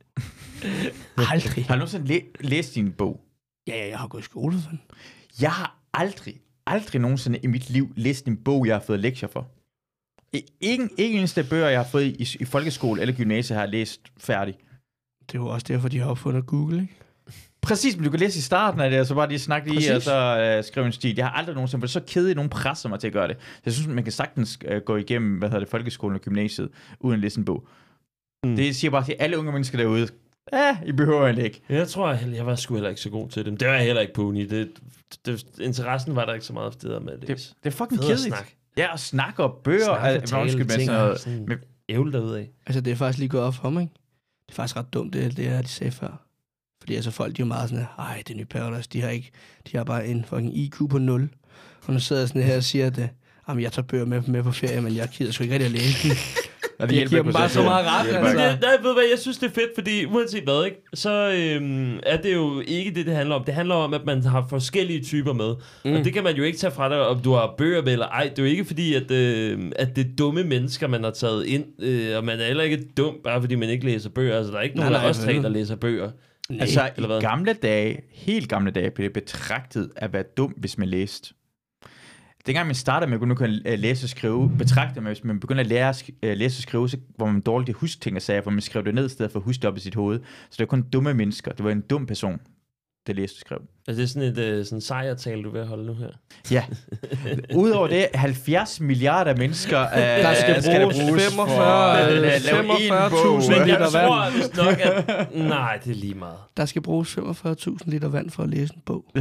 Aldrig. Har du nogensinde læ- læst din bog? Ja, ja, jeg har gået i skole for den. Jeg har aldrig, aldrig nogensinde i mit liv læst en bog, jeg har fået lektier for. I- Ingen, ikke eneste bøger, jeg har fået i, i folkeskole eller gymnasie, har jeg læst færdig. Det er jo også derfor, de har opfundet Google, ikke? Præcis, men du kan læse i starten af det, og så bare lige snakke lige, Præcis. og så uh, skrive en stil. Jeg har aldrig nogensinde, for det er så kedeligt, nogen presser mig til at gøre det. Så jeg synes, man kan sagtens uh, gå igennem, hvad hedder det, folkeskolen og gymnasiet, uden at læse en bog. Mm. Det siger bare til alle unge mennesker derude, ja, I behøver egentlig ikke. Jeg tror, jeg, jeg var sgu heller ikke så god til dem. Det var jeg heller ikke på uni. Det, det, interessen var der ikke så meget for det der med at læse. Det, det er fucking Fed at kedeligt. snakke. Ja, og snakke og bøger. Snakke og altså, tale undskyld, med ting, sådan noget, sådan med, ævle derudad. Altså, det er faktisk lige gået op for mig, ikke? Det er faktisk ret dumt, det, det er, de sagde før. Fordi altså, folk, de er jo meget sådan, ej, det er nye Paradise, de har ikke, de har bare en fucking I Q på nul. Og nu sidder jeg sådan her og siger, at jamen, jeg tager bøger med, med på ferie, men jeg gider sgu ikke rigtig at læse dem. Ja, det jeg hjælper giver ikke dem på bare sig så selv. meget ret, Det hjælper altså. Det, nej, ved du hvad, jeg synes, det er fedt, fordi uanset hvad, ikke, så øhm, er det jo ikke det, det handler om. Det handler om, at man har forskellige typer med. Mm. Og det kan man jo ikke tage fra dig, om du har bøger med eller ej. Det er jo ikke fordi, at, øh, at det er dumme mennesker, man har taget ind. Øh, og man er heller ikke dum, bare fordi man ikke læser bøger. Altså, der er ikke nogen Nej, af nej, os tre, vel. der læser bøger. Nej. Altså, Eller hvad? i gamle dage, helt gamle dage, blev det betragtet at være dum, hvis man læste. Dengang man startede med at kunne læse og skrive, betragtede man, hvis man begynder at lære at sk- øh, læse og skrive, så var man dårligt at huske ting og sager, for man skrev det ned i stedet for at huske det op i sit hoved. Så det var kun dumme mennesker. Det var en dum person, der læste og skrev. Altså, det er sådan et øh, sådan sejrtal, du er ved at holde nu her. Ja. Udover det, halvfjerds milliarder mennesker øh, Der skal der bruges femogfyrre at lave en femogfyrre tusind bog. Men jeg liter vand. tror vist nok, at... Nej, det er lige meget. Der skal bruges femogfyrre tusind liter vand for at læse en bog.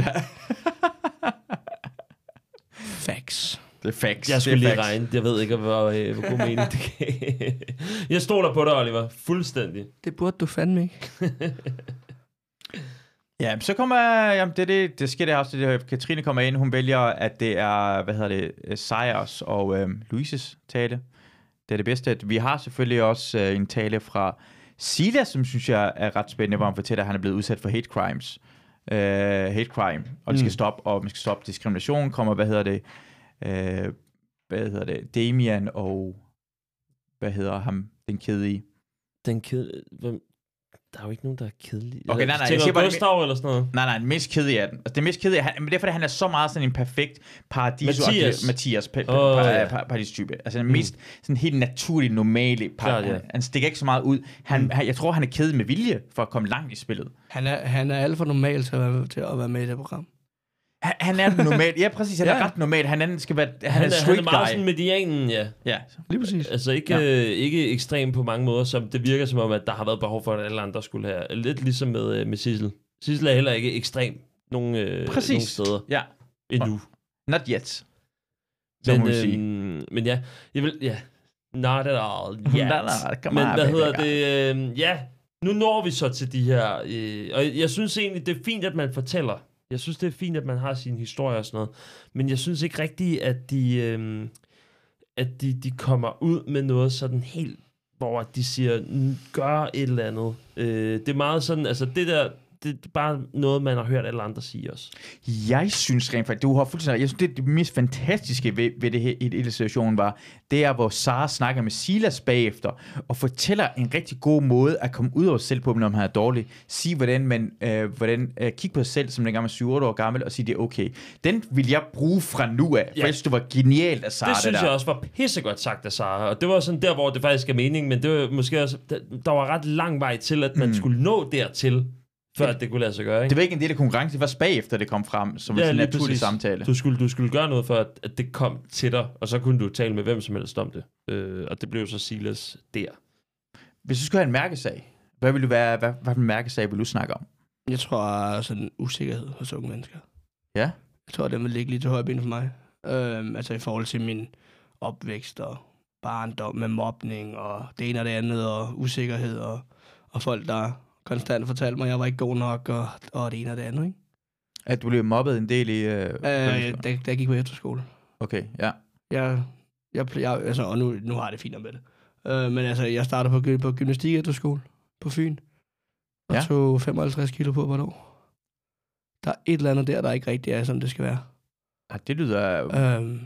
Facts. Det er facts. Jeg Det skulle er lige facts. regne. Jeg ved ikke, hvor, øh, hvor god mening det kan. Jeg stoler på dig, Oliver. Fuldstændig. Det burde du fandme ikke. Ja, så kommer, jamen det, det, det sker det også, det, Katrine kommer ind, hun vælger, at det er, hvad hedder det, Sejers og øh, Louises tale. Det er det bedste. Vi har selvfølgelig også øh, en tale fra Silas, som synes jeg er ret spændende, hvor han fortæller, at han er blevet udsat for hate crimes. Uh, hate crime, og det skal Mm. stoppe, og man skal stoppe diskrimination, kommer, hvad hedder det, uh, hvad hedder det, Damian og, hvad hedder ham, den kedelige. Den ked... Hvem? Der er jo ikke nogen, der er kedelige. Okay, nej, nej. Jeg siger bare, Gustav eller sådan noget. Nej, nej, den mest kedelige er den. Altså, det mest kedelige er, men det er, fordi han er så meget sådan en perfekt paradiso. Mathias. Mathias, pa- pa- oh, pa- ja. pa- paradistype. Altså, den mest sådan helt naturlig, normale par. Klart, ja. han, han stikker ikke så meget ud. Han, mm. han, jeg tror, han er kedelig med vilje for at komme langt i spillet. Han er, han er alt for normal til at være, til at være med i det program. Han, han er normal. Ja, præcis. Han ja. er ret normal. Han er, skal være, han, han, er, er, han er meget sådan medianen, ja. Ja, lige præcis. Altså ikke, ja. øh, ikke ekstrem på mange måder, som det virker som om, at der har været behov for, at alle andre skulle have. Lidt ligesom med, øh, med Sissel. Sissel er heller ikke ekstrem nogen, øh, nogen steder. Ja. Endnu. Not yet. Så men, må vi øh, sige. men ja, jeg vil, ja. Not at all yet. Nej, nej, men on, hvad baby, hedder det? Øh, ja, nu når vi så til de her, øh, og jeg synes egentlig, det er fint, at man fortæller. Jeg synes, det er fint, at man har sin historie og sådan noget. Men jeg synes ikke rigtigt, at de, øh, at de, de kommer ud med noget sådan helt, hvor de siger, gør et eller andet. Øh, det er meget sådan, altså det der, det er bare noget, man har hørt alle andre sige også. Jeg synes rent faktisk, du har fuldstændig, jeg synes, det, det mest fantastiske ved, ved det her i den situation var, det er, hvor Sara snakker med Silas bagefter, og fortæller en rigtig god måde at komme ud over sig selv på, når man er dårlig. Sige, hvordan man, øh, hvordan, øh, kigge på sig selv, som dengang man er syv otte år gammel, og sige, det er okay. Den vil jeg bruge fra nu af, for ja. Jeg synes, det var genialt af Sara. Det synes det jeg også var pissegodt sagt af Sara, og det var sådan der, hvor det faktisk er meningen, men det var måske også, der, der var ret lang vej til, at man mm. skulle nå dertil, før det, det kunne lade sig gøre, ikke? Det var ikke en del af konkurrence, det var bagefter, det kom frem, som ja, en naturlig præcis. Samtale. Du skulle, du skulle gøre noget for, at, at det kom til dig, og så kunne du tale med hvem som helst om det. Øh, og det blev så Silas der. Hvis du skulle have en mærkesag, hvad vil du være, hvad, hvad for en mærkesag vil du snakke om? Jeg tror sådan en usikkerhed hos unge mennesker. Ja? Jeg tror, det vil ligge lige til højre ben for mig. Øhm, altså i forhold til min opvækst og barndom med mobning og det ene og det andet og usikkerhed og, og folk, der konstant fortalte mig, at jeg var ikke god nok, og, og det ene og det andet, ikke? At du blev mobbet en del i... Øh, øh, da, da jeg gik på efterskole. Okay, ja. Jeg, jeg, jeg, altså, og nu, nu har jeg det fint med det. Øh, men altså, jeg startede på, på gymnastik efterskole på Fyn, og ja. tog femoghalvtreds kilo på hvert år. Der er et eller andet der, der ikke rigtig er, som det skal være. Ja, det lyder... Øh,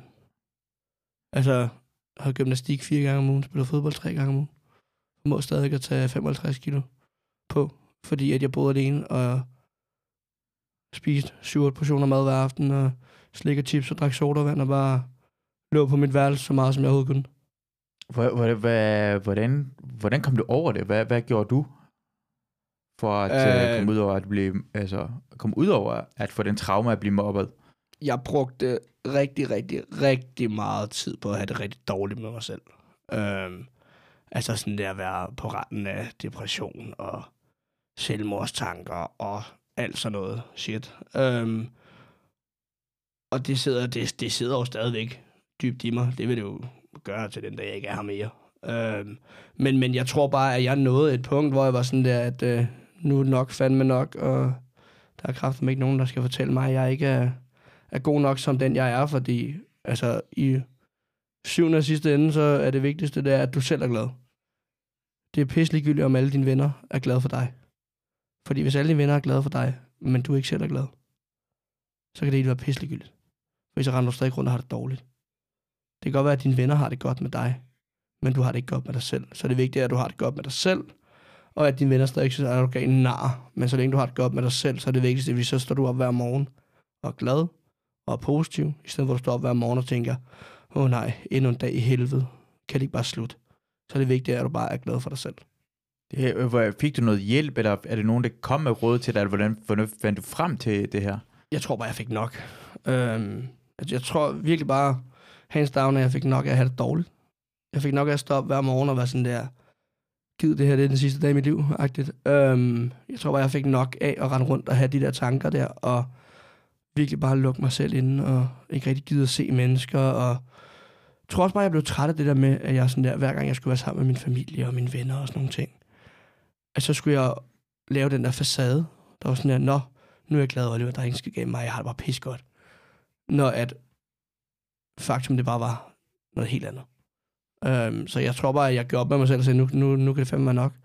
altså, jeg havde gymnastik fire gange om ugen, spillede fodbold tre gange om ugen. Jeg må stadig at tage femoghalvtreds kilo på, fordi at jeg boede alene og spiste syv otte portioner mad hver aften og slikkede chips og drak sodavand og bare lå på mit værelse så meget, som jeg overhovedet kunne. Hvordan, hvordan kom du over det? Hvad, hvad gjorde du for at øh, komme ud over at blive, altså komme ud over at få den traume at blive mobbet? Jeg brugte rigtig, rigtig, rigtig meget tid på at have det rigtig dårligt med mig selv. Øhm, altså sådan der at være på randen af depression og selvmordstanker og alt sådan noget shit. Øhm, og det sidder, det, det sidder jo stadigvæk dybt i mig. Det vil det jo gøre til den dag, jeg ikke er her mere. Øhm, men, men jeg tror bare, at jeg nåede et punkt, hvor jeg var sådan der, at øh, nu er det nok fandme nok, og der er kraften ikke nogen, der skal fortælle mig, at jeg ikke er, er god nok som den, jeg er, fordi altså i syvende og sidste ende, så er det vigtigste, det er, at du selv er glad. Det er pisselig om alle dine venner er glade for dig. Fordi hvis alle dine venner er glade for dig, men du ikke selv er glad, så kan det ikke være pisselig fordi så render du stadig rundt og har det dårligt. Det kan godt være, at dine venner har det godt med dig, men du har det ikke godt med dig selv. Så det vigtige er, at du har det godt med dig selv, og at dine venner stadig synes, at du er en nar. Men så længe du har det godt med dig selv, så er det vigtigste, at så står du op hver morgen og er glad og er positiv, i stedet for at du står op hver morgen og tænker, åh oh, nej, endnu en dag i helvede, kan det ikke bare slutte. Så det vigtige er, at du bare er glad for dig selv. Det, fik du noget hjælp, eller er det nogen, der kom med råd til dig? Hvordan fandt du frem til det her? Jeg tror bare, jeg fik nok. Øhm, jeg tror virkelig bare, hands down, at jeg fik nok af at have det dårligt. Jeg fik nok af at stå op hver morgen og være sådan der, gid det her, det er den sidste dag i mit liv, agtigt. Øhm, jeg tror bare, jeg fik nok af at rende rundt og have de der tanker der, og virkelig bare lukke mig selv inde, og ikke rigtig gide at se mennesker, og jeg tror også bare, jeg blev træt af det der med, at jeg sådan der, hver gang jeg skulle være sammen med min familie og mine venner og sådan nogle ting, at så skulle jeg lave den der facade, der var sådan der, nå, nu er jeg glad, Oliver, der er ingen skid gennem mig, jeg har det bare pis godt. Når at faktum, det bare var noget helt andet. Um, så jeg tror bare, at jeg gjorde op med mig selv og sagde, nu, nu, nu kan det fandme være nok.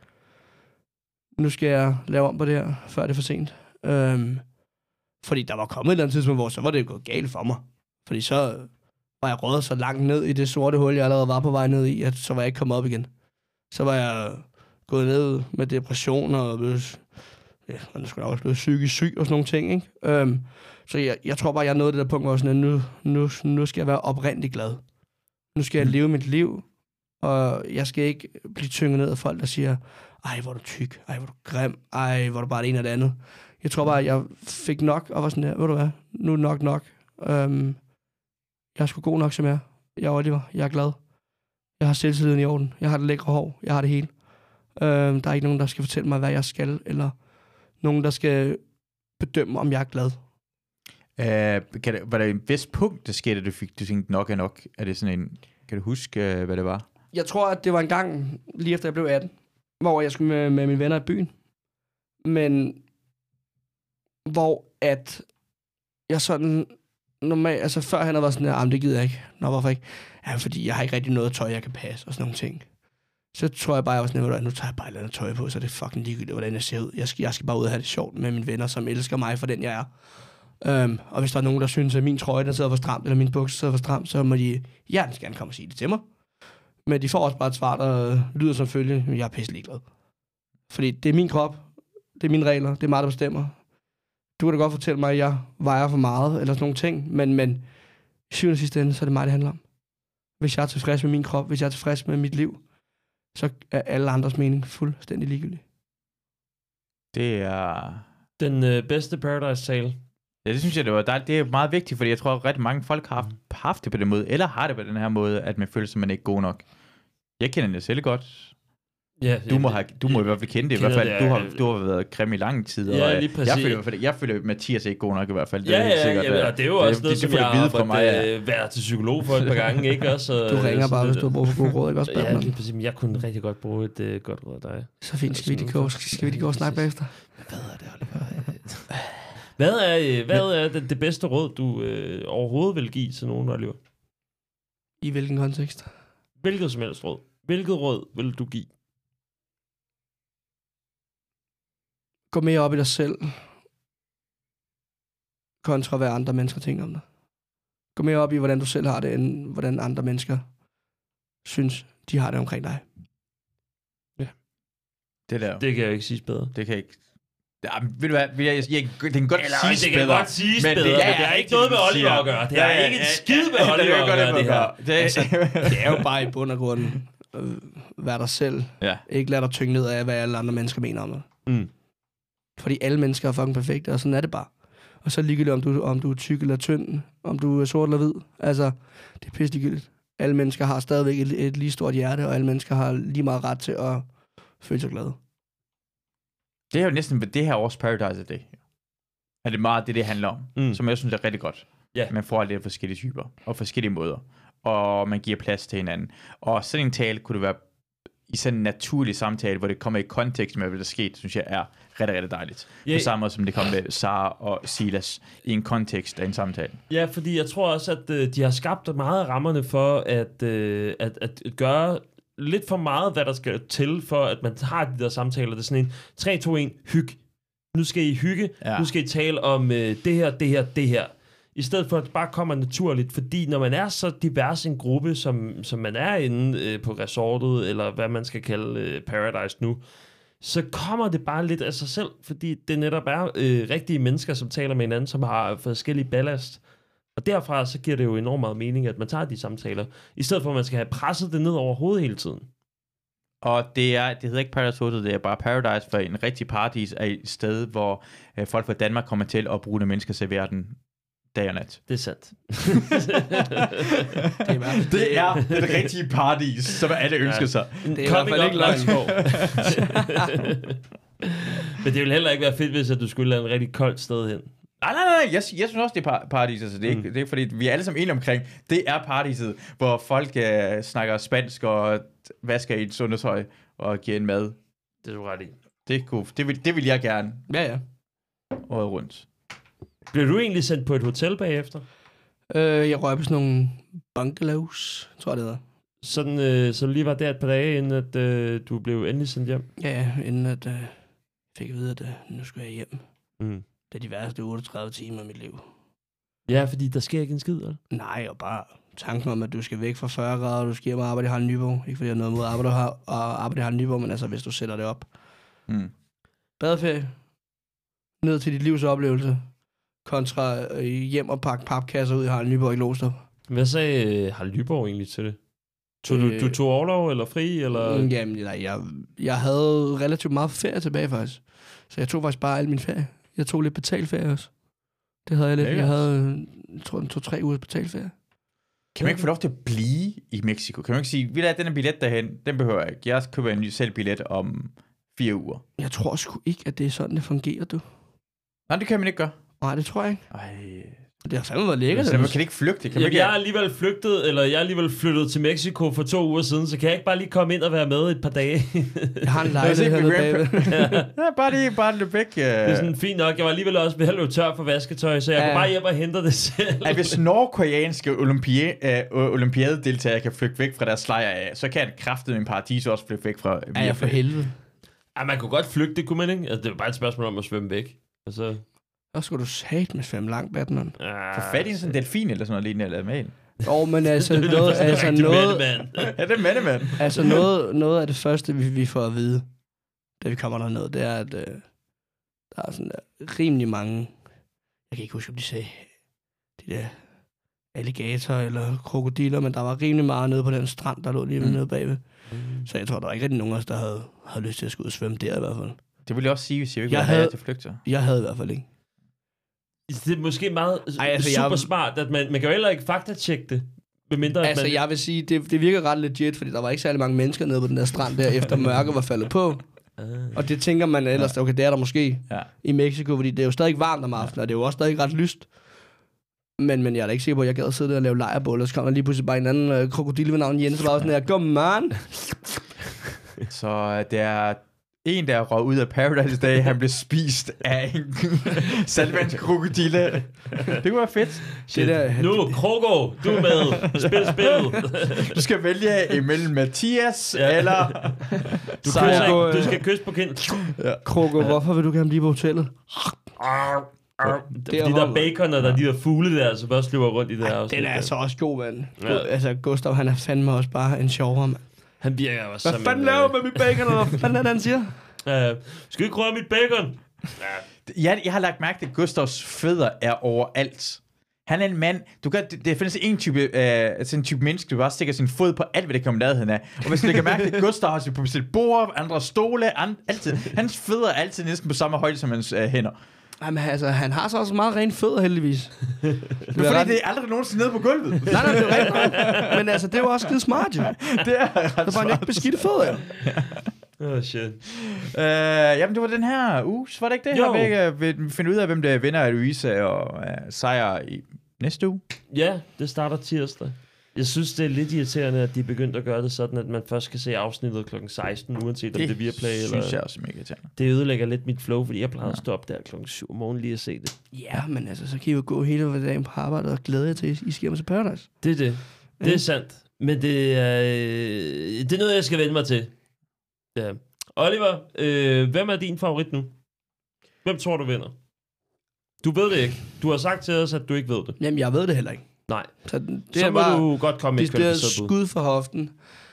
Nu skal jeg lave om på det her, før det er for sent. Um, fordi der var kommet et eller andet tidspunkt, hvor så var det gået galt for mig. Fordi så var jeg røget så langt ned i det sorte hul, jeg allerede var på vej ned i, at så var jeg ikke kommet op igen. Så var jeg gået ned med depression og blevet, ja, man er sgu også blevet psykisk syg og sådan nogle ting, ikke? Øhm, så jeg, jeg tror bare, jeg er nået det der punkt, hvor sådan, nu, nu, nu skal jeg være oprindelig glad. Nu skal jeg leve mit liv, og jeg skal ikke blive tynget ned af folk, der siger, ej, hvor er du tyk, ej, hvor er du grim, ej, hvor er du bare det ene og det andet. Jeg tror bare, jeg fik nok, og var sådan der, ved du hvad, nu er det nok nok. Øhm, jeg er sgu god nok som jeg er. Jeg er Oliver, jeg er glad. Jeg har selvtilliden i orden, jeg har det lækre hår, jeg har det hele. Øhm, der er ikke nogen, der skal fortælle mig, hvad jeg skal, eller nogen, der skal bedømme, om jeg er glad. Uh, kan det, var der en vis punkt, der skete, at du fik, du tænkte nok er nok? Er det sådan en, kan du huske, uh, hvad det var? Jeg tror, at det var en gang, lige efter jeg blev atten, hvor jeg skulle med, med mine venner i byen. Men hvor at jeg sådan normalt, altså før han havde været sådan, at det gider jeg ikke. Nå, hvorfor ikke? Ja, fordi jeg har ikke rigtig noget tøj, jeg kan passe, og sådan nogle ting. Så tror jeg bare, jeg var sådan, at nu tager jeg bare et eller andet tøj på, så det er fucking ligegyldigt, hvordan jeg ser ud. Jeg skal, jeg skal bare ud og have det sjovt med mine venner, som elsker mig for den, jeg er. Um, og hvis der er nogen, der synes, at min trøje, der sidder for stramt, eller min bukser sidder for stramt, så må de hjertens gerne komme og sige det til mig. Men de får også bare et svar, der lyder som følge, jeg er pisse ligeglad. Fordi det er min krop, det er mine regler, det er mig, der bestemmer. Du kan da godt fortælle mig, at jeg vejer for meget, eller sådan nogle ting, men, men i syvende og sidste ende, så er det mig, det handler om. Hvis jeg er tilfreds med min krop, hvis jeg er tilfreds med mit liv, så er alle andres mening fuldstændig ligegyldig. Det er... Den øh, bedste Paradise-tale. Ja, det synes jeg, det var dejligt. Det er meget vigtigt, fordi jeg tror, at rigtig mange folk har haft, haft det på den måde, eller har det på den her måde, at man føler sig, man ikke er god nok. Jeg kender det selv godt. Ja, du må, have, du må i hvert fald kende det. I hvert fald, det, du, har, du har været grim i lang tid. Ja, og lige præcis. Jeg føler, jeg føler, at Mathias er ikke god nok i hvert fald. Det ja, er helt ja, sikkert, ja, og det er jo også noget, som jeg har fra mig, ja. været til psykolog for et par gange, ikke også? Du ringer bare, hvis du har brug for god råd, ikke også? Ja, lige præcis. Jeg kunne rigtig godt bruge et uh, godt råd af dig. Så fint. Skal vi lige gå, skal vi lige gå og snakke bagefter? Hvad er det, Oliver? Hvad er, hvad er det, det bedste råd, du øh, overhovedet vil give til nogen, Oliver? I hvilken kontekst? Hvilket som helst råd. Hvilket råd vil du give? Gå mere op i dig selv, kontra hvad andre mennesker tænker om dig. Gå mere op i, hvordan du selv har det, end hvordan andre mennesker synes, de har det omkring dig. Ja. Det der. Det kan jeg ikke sige bedre. Det kan jeg ikke. Ja, ved du hvad, jeg, jeg, jeg, det kan godt Eller, siges det kan bedre. godt siges men bedre, det, men det har ikke noget med Oliver at gøre. Det har ja, ikke en skid med ja, Oliver at gøre, det her. Det, altså, det er jo bare i bund og grund, øh, vær dig selv. Ja. Ikke lad dig tynge ned af, hvad alle andre mennesker mener om dig. Mm. Fordi alle mennesker er fucking perfekte, og sådan er det bare. Og så ligegyldigt, om du, om du er tyk eller tynd, om du er sort eller hvid. Altså, det er pisse ligegyldigt. Alle mennesker har stadigvæk et, et lige stort hjerte, og alle mennesker har lige meget ret til at føle sig glade. Det er jo næsten det her års Paradise det. Er det meget det, det handler om. Mm. Som jeg synes er rigtig godt. Yeah. Man får lidt forskellige typer, og forskellige måder. Og man giver plads til hinanden. Og sådan en tale kunne det være i sådan en naturlig samtale, hvor det kommer i kontekst med, hvad der skete, synes jeg er rigtig, rigtig dejligt. Yeah. På samme måde, som det kom med Sara og Silas i en kontekst af en samtale. Ja, fordi jeg tror også, at øh, de har skabt meget af rammerne for at, øh, at, at gøre lidt for meget, hvad der skal til, for at man har de der samtaler. Det er sådan en tre, to, et, hyg. Nu skal I hygge. Ja. Nu skal I tale om øh, det her, det her, det her. I stedet for, at det bare kommer naturligt. Fordi når man er så divers en gruppe, som, som man er inde øh, på resortet, eller hvad man skal kalde øh, Paradise nu, så kommer det bare lidt af sig selv. Fordi det netop er øh, rigtige mennesker, som taler med hinanden, som har forskellige ballast. Og derfra så giver det jo enormt meget mening, at man tager de samtaler, i stedet for, at man skal have presset det ned over hovedet hele tiden. Og det er, det hedder ikke Paradise Hotel, det er bare Paradise, for en rigtig paradis er et sted, hvor øh, folk fra Danmark kommer til at bruge mennesker serverer den dag og nat. Det er sandt. det, er, det er det rigtige paradis, som alle ønsker sig. Ja. Det er Kom i hvert fald ikke Langskov. Men det ville heller ikke være fedt, hvis at du skulle lade en rigtig koldt sted hen. Nej, nej, nej, jeg, jeg synes også, det er paradis, altså det er, mm. ikke, det er ikke, fordi vi er alle sammen enige omkring, det er paradiset, hvor folk uh, snakker spansk og vasker i et sundhedshøj og giver en mad. Det er du ret i. Det, kunne, det, vil, det vil jeg gerne. Ja, ja. Året rundt. Blev du egentlig sendt på et hotel bagefter? Øh, jeg røg på sådan nogle bungalows, tror jeg det hedder. Sådan, øh, så du lige var der et par dage, inden at øh, du blev endelig sendt hjem? Ja, inden at øh, fik at vide, at øh, nu skal jeg hjem. Mm. Det er de værste otteogtredive timer af mit liv. Ja, fordi der sker ikke en skid, eller? Nej, og bare tanken om, at du skal væk fra fyrre grader, og du skal hjem og arbejde i Harald Nyborg. Ikke fordi jeg har noget mod at arbejde, har, og arbejde i Harald Nyborg, men altså, hvis du sætter det op. Mm. Badeferie. Ned til dit livs oplevelse. Kontra øh, hjem og pakke papkasser ud i Harald Nyborg i Glostrup. Hvad sagde Harald Nyborg egentlig til det? Tog Øh, du, du tog overlov eller fri? Eller? Mm, Jamen, nej, jeg, jeg havde relativt meget ferie tilbage faktisk. Så jeg tog faktisk bare al min ferie. Jeg tog lidt betalt ferie også. Det havde jeg lidt. Jeg havde, jeg tror, en to-tre uger betalt ferie. Kan man ikke få lov til at blive i Mexico? Kan man ikke sige, vi lader den her billet derhen, den behøver jeg ikke. Jeg køber en ny selv billet om fire uger. Jeg tror sgu ikke, at det er sådan, det fungerer, du. Nej, det kan man ikke gøre. Nej, det tror jeg ikke. Ej. Det har fandme været lækkert. Så man kan ikke flygte? Kan man Jamen, ikke... jeg er alligevel flygtet, eller jeg er alligevel flyttet til Mexico for to uger siden, så kan jeg ikke bare lige komme ind og være med et par dage? Jeg har en lejlighed hernede bagved. Ja, bare lige bare løb væk. Uh... Det er sådan fint nok. Jeg var alligevel også ved at løbe tør for vasketøj, så jeg ja. kunne bare hjem og hente det selv. At hvis nordkoreanske olympia- uh, olympiadedeltagere kan flygte væk fra deres lejr af, så kan en kraftet min paradis også flygte væk fra... Ja, ja, for helvede. Ja, man kunne godt flygte, det kunne man ikke. Altså, det var bare et spørgsmål om at svømme væk. Altså... Så skulle du sat med svømme langt, Batman. Ja, for fat i sådan en delfin eller sådan noget lignende, eller med en. Åh, oh, men altså noget... altså noget ja, det er mandemand. Altså noget, noget af det første, vi, vi får at vide, da vi kommer derned, det er, at øh, der er sådan der, rimelig mange... Jeg kan ikke huske, om de sagde de der alligator eller krokodiller, men der var rimelig meget nede på den strand, der lå lige mm. nede bagved. Mm. Så jeg tror, der var ikke rigtig nogen af os, der havde, havde lyst til at skulle ud og svømme der i hvert fald. Det ville jeg også sige, hvis jeg ikke jeg ville have havde, til flygter. Jeg havde i hvert fald ikke. Det er måske meget Ej, altså, super jeg... smart, at man, man kan jo heller ikke faktatjekke det. Mindre, altså, man... jeg vil sige, det, det virker ret legit, fordi der var ikke særlig mange mennesker nede på den der strand der, efter mørket var faldet på. Uh. Og det tænker man ellers, ja. okay, det er der måske ja. i Mexico, fordi det er jo stadig varmt om aftenen, ja. og det er jo også stadig ret lyst. Men, men jeg er da ikke sikker på, at jeg gad at sidde der og lave lejrbål, og så kom der lige pludselig bare en anden øh, krokodille ved navn Jens, og var sådan her, kom man! Så det er en, der røg ud af Paradise Day, han blev spist af en saltvandskrokodille. Det kunne være fedt. Shit. Der, nu, Krogo, du er med. Spil spillet. Du skal vælge imellem Mathias, ja. eller... Du, Krogo, du skal kysse på kind. Ja. Krogo, hvorfor vil du gerne blive på hotellet? Det er de der bacon, og der er de der fugle der, som også løber rundt i det her afsnit. Den er altså også god, mand. Ja. Altså, Gustav, han er fandme også bare en sjovere, mand. Han virker også hvad fanden laver med mit bacon, eller hvad fanden er det, han siger? Uh, skal ikke røre mit bacon? Ja. Jeg, jeg har lagt mærke til, at Gustavs fødder er overalt. Han er en mand, du kan, det, det findes en type, uh, altså en type menneske, du bare stikker sin fod på alt, hvad det kommer nærheden af. Og hvis du kan mærke, at Gustav har sit på sit bord, andre stole, and, altid. Hans fødder er altid næsten på samme højde som hans uh, hænder. Jamen altså, han har så også meget rent fødder, heldigvis. Det er fordi, ret... det er aldrig nogensinde nede på gulvet. nej, nej, det er rigtigt. Men altså, det er jo også skide smart, jo. Det er ret smart. Der var ikke beskidte fødder, jo. Åh, oh, shit. Uh, jamen, det var den her uge, var det ikke det? Jo. Her, vi vil finde ud af, hvem der vinder af Louise og uh, sejr i næste uge. Ja, det starter tirsdag. Jeg synes, det er lidt irriterende, at de er begyndt at gøre det sådan, at man først skal se afsnittet klokken seksten, uanset om det, det er Viaplay eller... Det synes jeg også er mega irriterende. Det ødelægger lidt mit flow, fordi jeg plejer at stå op der klokken syv om morgenen lige at se det. Ja, men altså, så kan I jo gå hele dagen på arbejde og glæde jer til, at I skal hjem til Paradise. Det er det. Det er ja. sandt. Men det er, øh, det er noget, jeg skal vende mig til. Ja. Oliver, øh, hvem er din favorit nu? Hvem tror du vinder? Du ved det ikke. Du har sagt til os, at du ikke ved det. Jamen, jeg ved det heller ikke. Nej. Så, det så er må bare, du godt komme med et kvalificeret bud. Skud for hoften.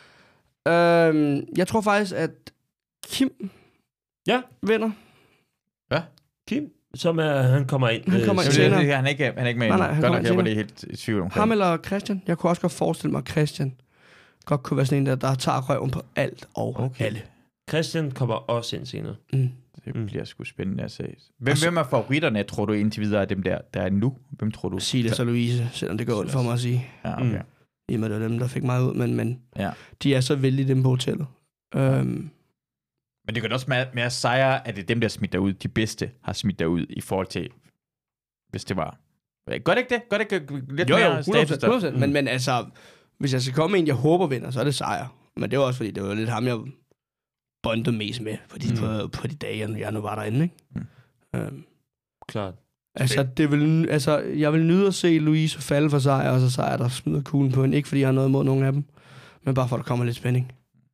Øhm, jeg tror faktisk, at Kim ja. vinder. Ja. Kim, som er, han kommer ind. Han kommer ind senere. Det, han er ikke, han er ikke med. Nej, nej, han godt kommer nok, jeg var det helt i tvivl om. Ham eller Christian? Jeg kunne også godt forestille mig, at Christian godt kunne være sådan en, der, der tager røven på alt og okay. alle. Christian kommer også ind senere. Mm. Det bliver sgu spændende at se. Hvem, hvem er favoritterne, tror du indtil videre af dem der, der er nu? Hvem tror du? Silas og Louise, selvom det går ondt for mig at sige. Ja, okay. Mm. I og med det var dem, der fik mig ud, men, men ja. de er så vældige dem på hotellet. Um, men det kan også mere, mere sejre, at det er dem, der smidt derud. De bedste har smidt derud i forhold til, hvis det var. Gør det ikke det? Gør det ikke lidt jo, mere jo, hundrede procent, hundrede procent. Mm. Men, men altså, hvis jeg skal komme med en, jeg håber vinder, så er det sejr. Men det var også fordi, det var lidt ham, jeg bondede mest med på de, mm. på, på de dage, jeg nu var derinde, ikke? Mm. Um, Klart. Altså, det vil, altså, jeg vil nyde at se Louise falde for sejr, og så sejr, der smider kuglen på hende. Ikke fordi jeg har noget imod nogen af dem, men bare for, at der kommer lidt spænding.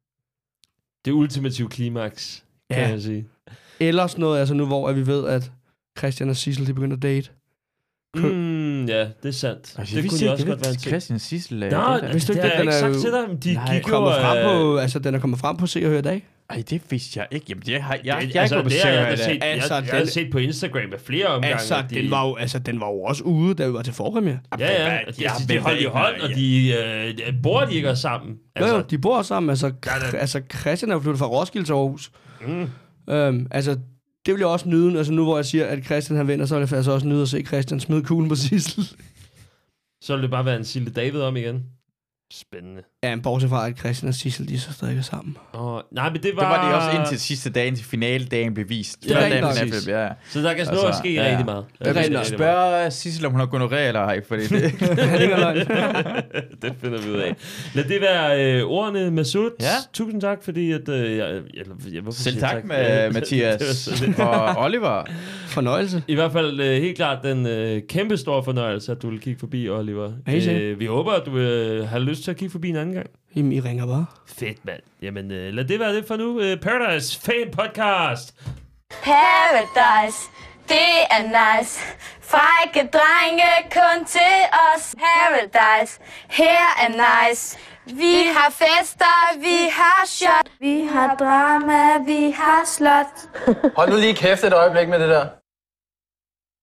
Det ultimative klimaks, kan ja. jeg sige. Ellers noget, altså nu hvor vi ved, at Christian og Sissel, de begynder at date. Mm, ja, det er sandt. Altså, det vi kunne siger, jo også det godt være en ting. Christian Sissel. Nå, det, der. hvis du ikke, det har jeg ikke sagt til dig. De Nej, gik jo... kommer frem på, øh, altså, den er kommet frem på Se og Hør i dag. Ej, det vidste jeg ikke. Jamen, det har jeg, jeg, det, jeg altså, ikke på det har jeg, Se og Hør i da dag. set, jeg, Altså, jeg, jeg har den- set på Instagram af flere omgange. Altså, at de, den var jo, altså, den var jo også ude, da vi var til forpremiere. Ja, ja. De, Ja, de, de men holdt i hvad- hånd, og de øh, bor de ikke sammen. Altså, jo, jo, de bor også sammen. Altså, Ja, da. altså Christian er jo flyttet fra Roskilde til Aarhus. Mm. Øhm, altså, det vil jeg også nyde. Altså, nu hvor jeg siger, at Christian han vinder, så vil jeg altså også nyde at se Christian smide kuglen på Sissel. Så vil det bare være en Silde David om igen. Spændende. Ja, men bortset fra, at Christian og Sissel, de er så stadig sammen. Oh, nej, men det var... Det var det også indtil sidste dagen, til finaledagen blev vist. Det er Før rigtigt dagen nok. finale, ja. Så der kan snå Altså, altså, ske ja. rigtig meget. Det er rigtigt nok. Spørg Sissel, om hun har gonorrhea eller ej, fordi det... Det er ikke løgn. Det finder vi ud af. Lad det være øh, ordene, Masud. Ja. Tusind tak, fordi at... Øh, jeg, jeg, jeg, hvorfor Selv siger jeg tak med Mathias og Oliver. Fornøjelse. I hvert fald øh, helt klart den øh, kæmpe store fornøjelse, at du vil kigge forbi, Oliver. Helt sikkert. Øh, vi håber, at du øh, har lyst til at kigge forbi en anden gang. Jamen, I ringer bare. Fedt, mand. Jamen, øh, lad det være det for nu. Øh, Paradise Fan Podcast. Paradise, det er nice. Frække drenge kun til os. Paradise, her er nice. Vi har fester, vi har shot. Vi har drama, vi har slot. Hold nu lige kæft et øjeblik med det der.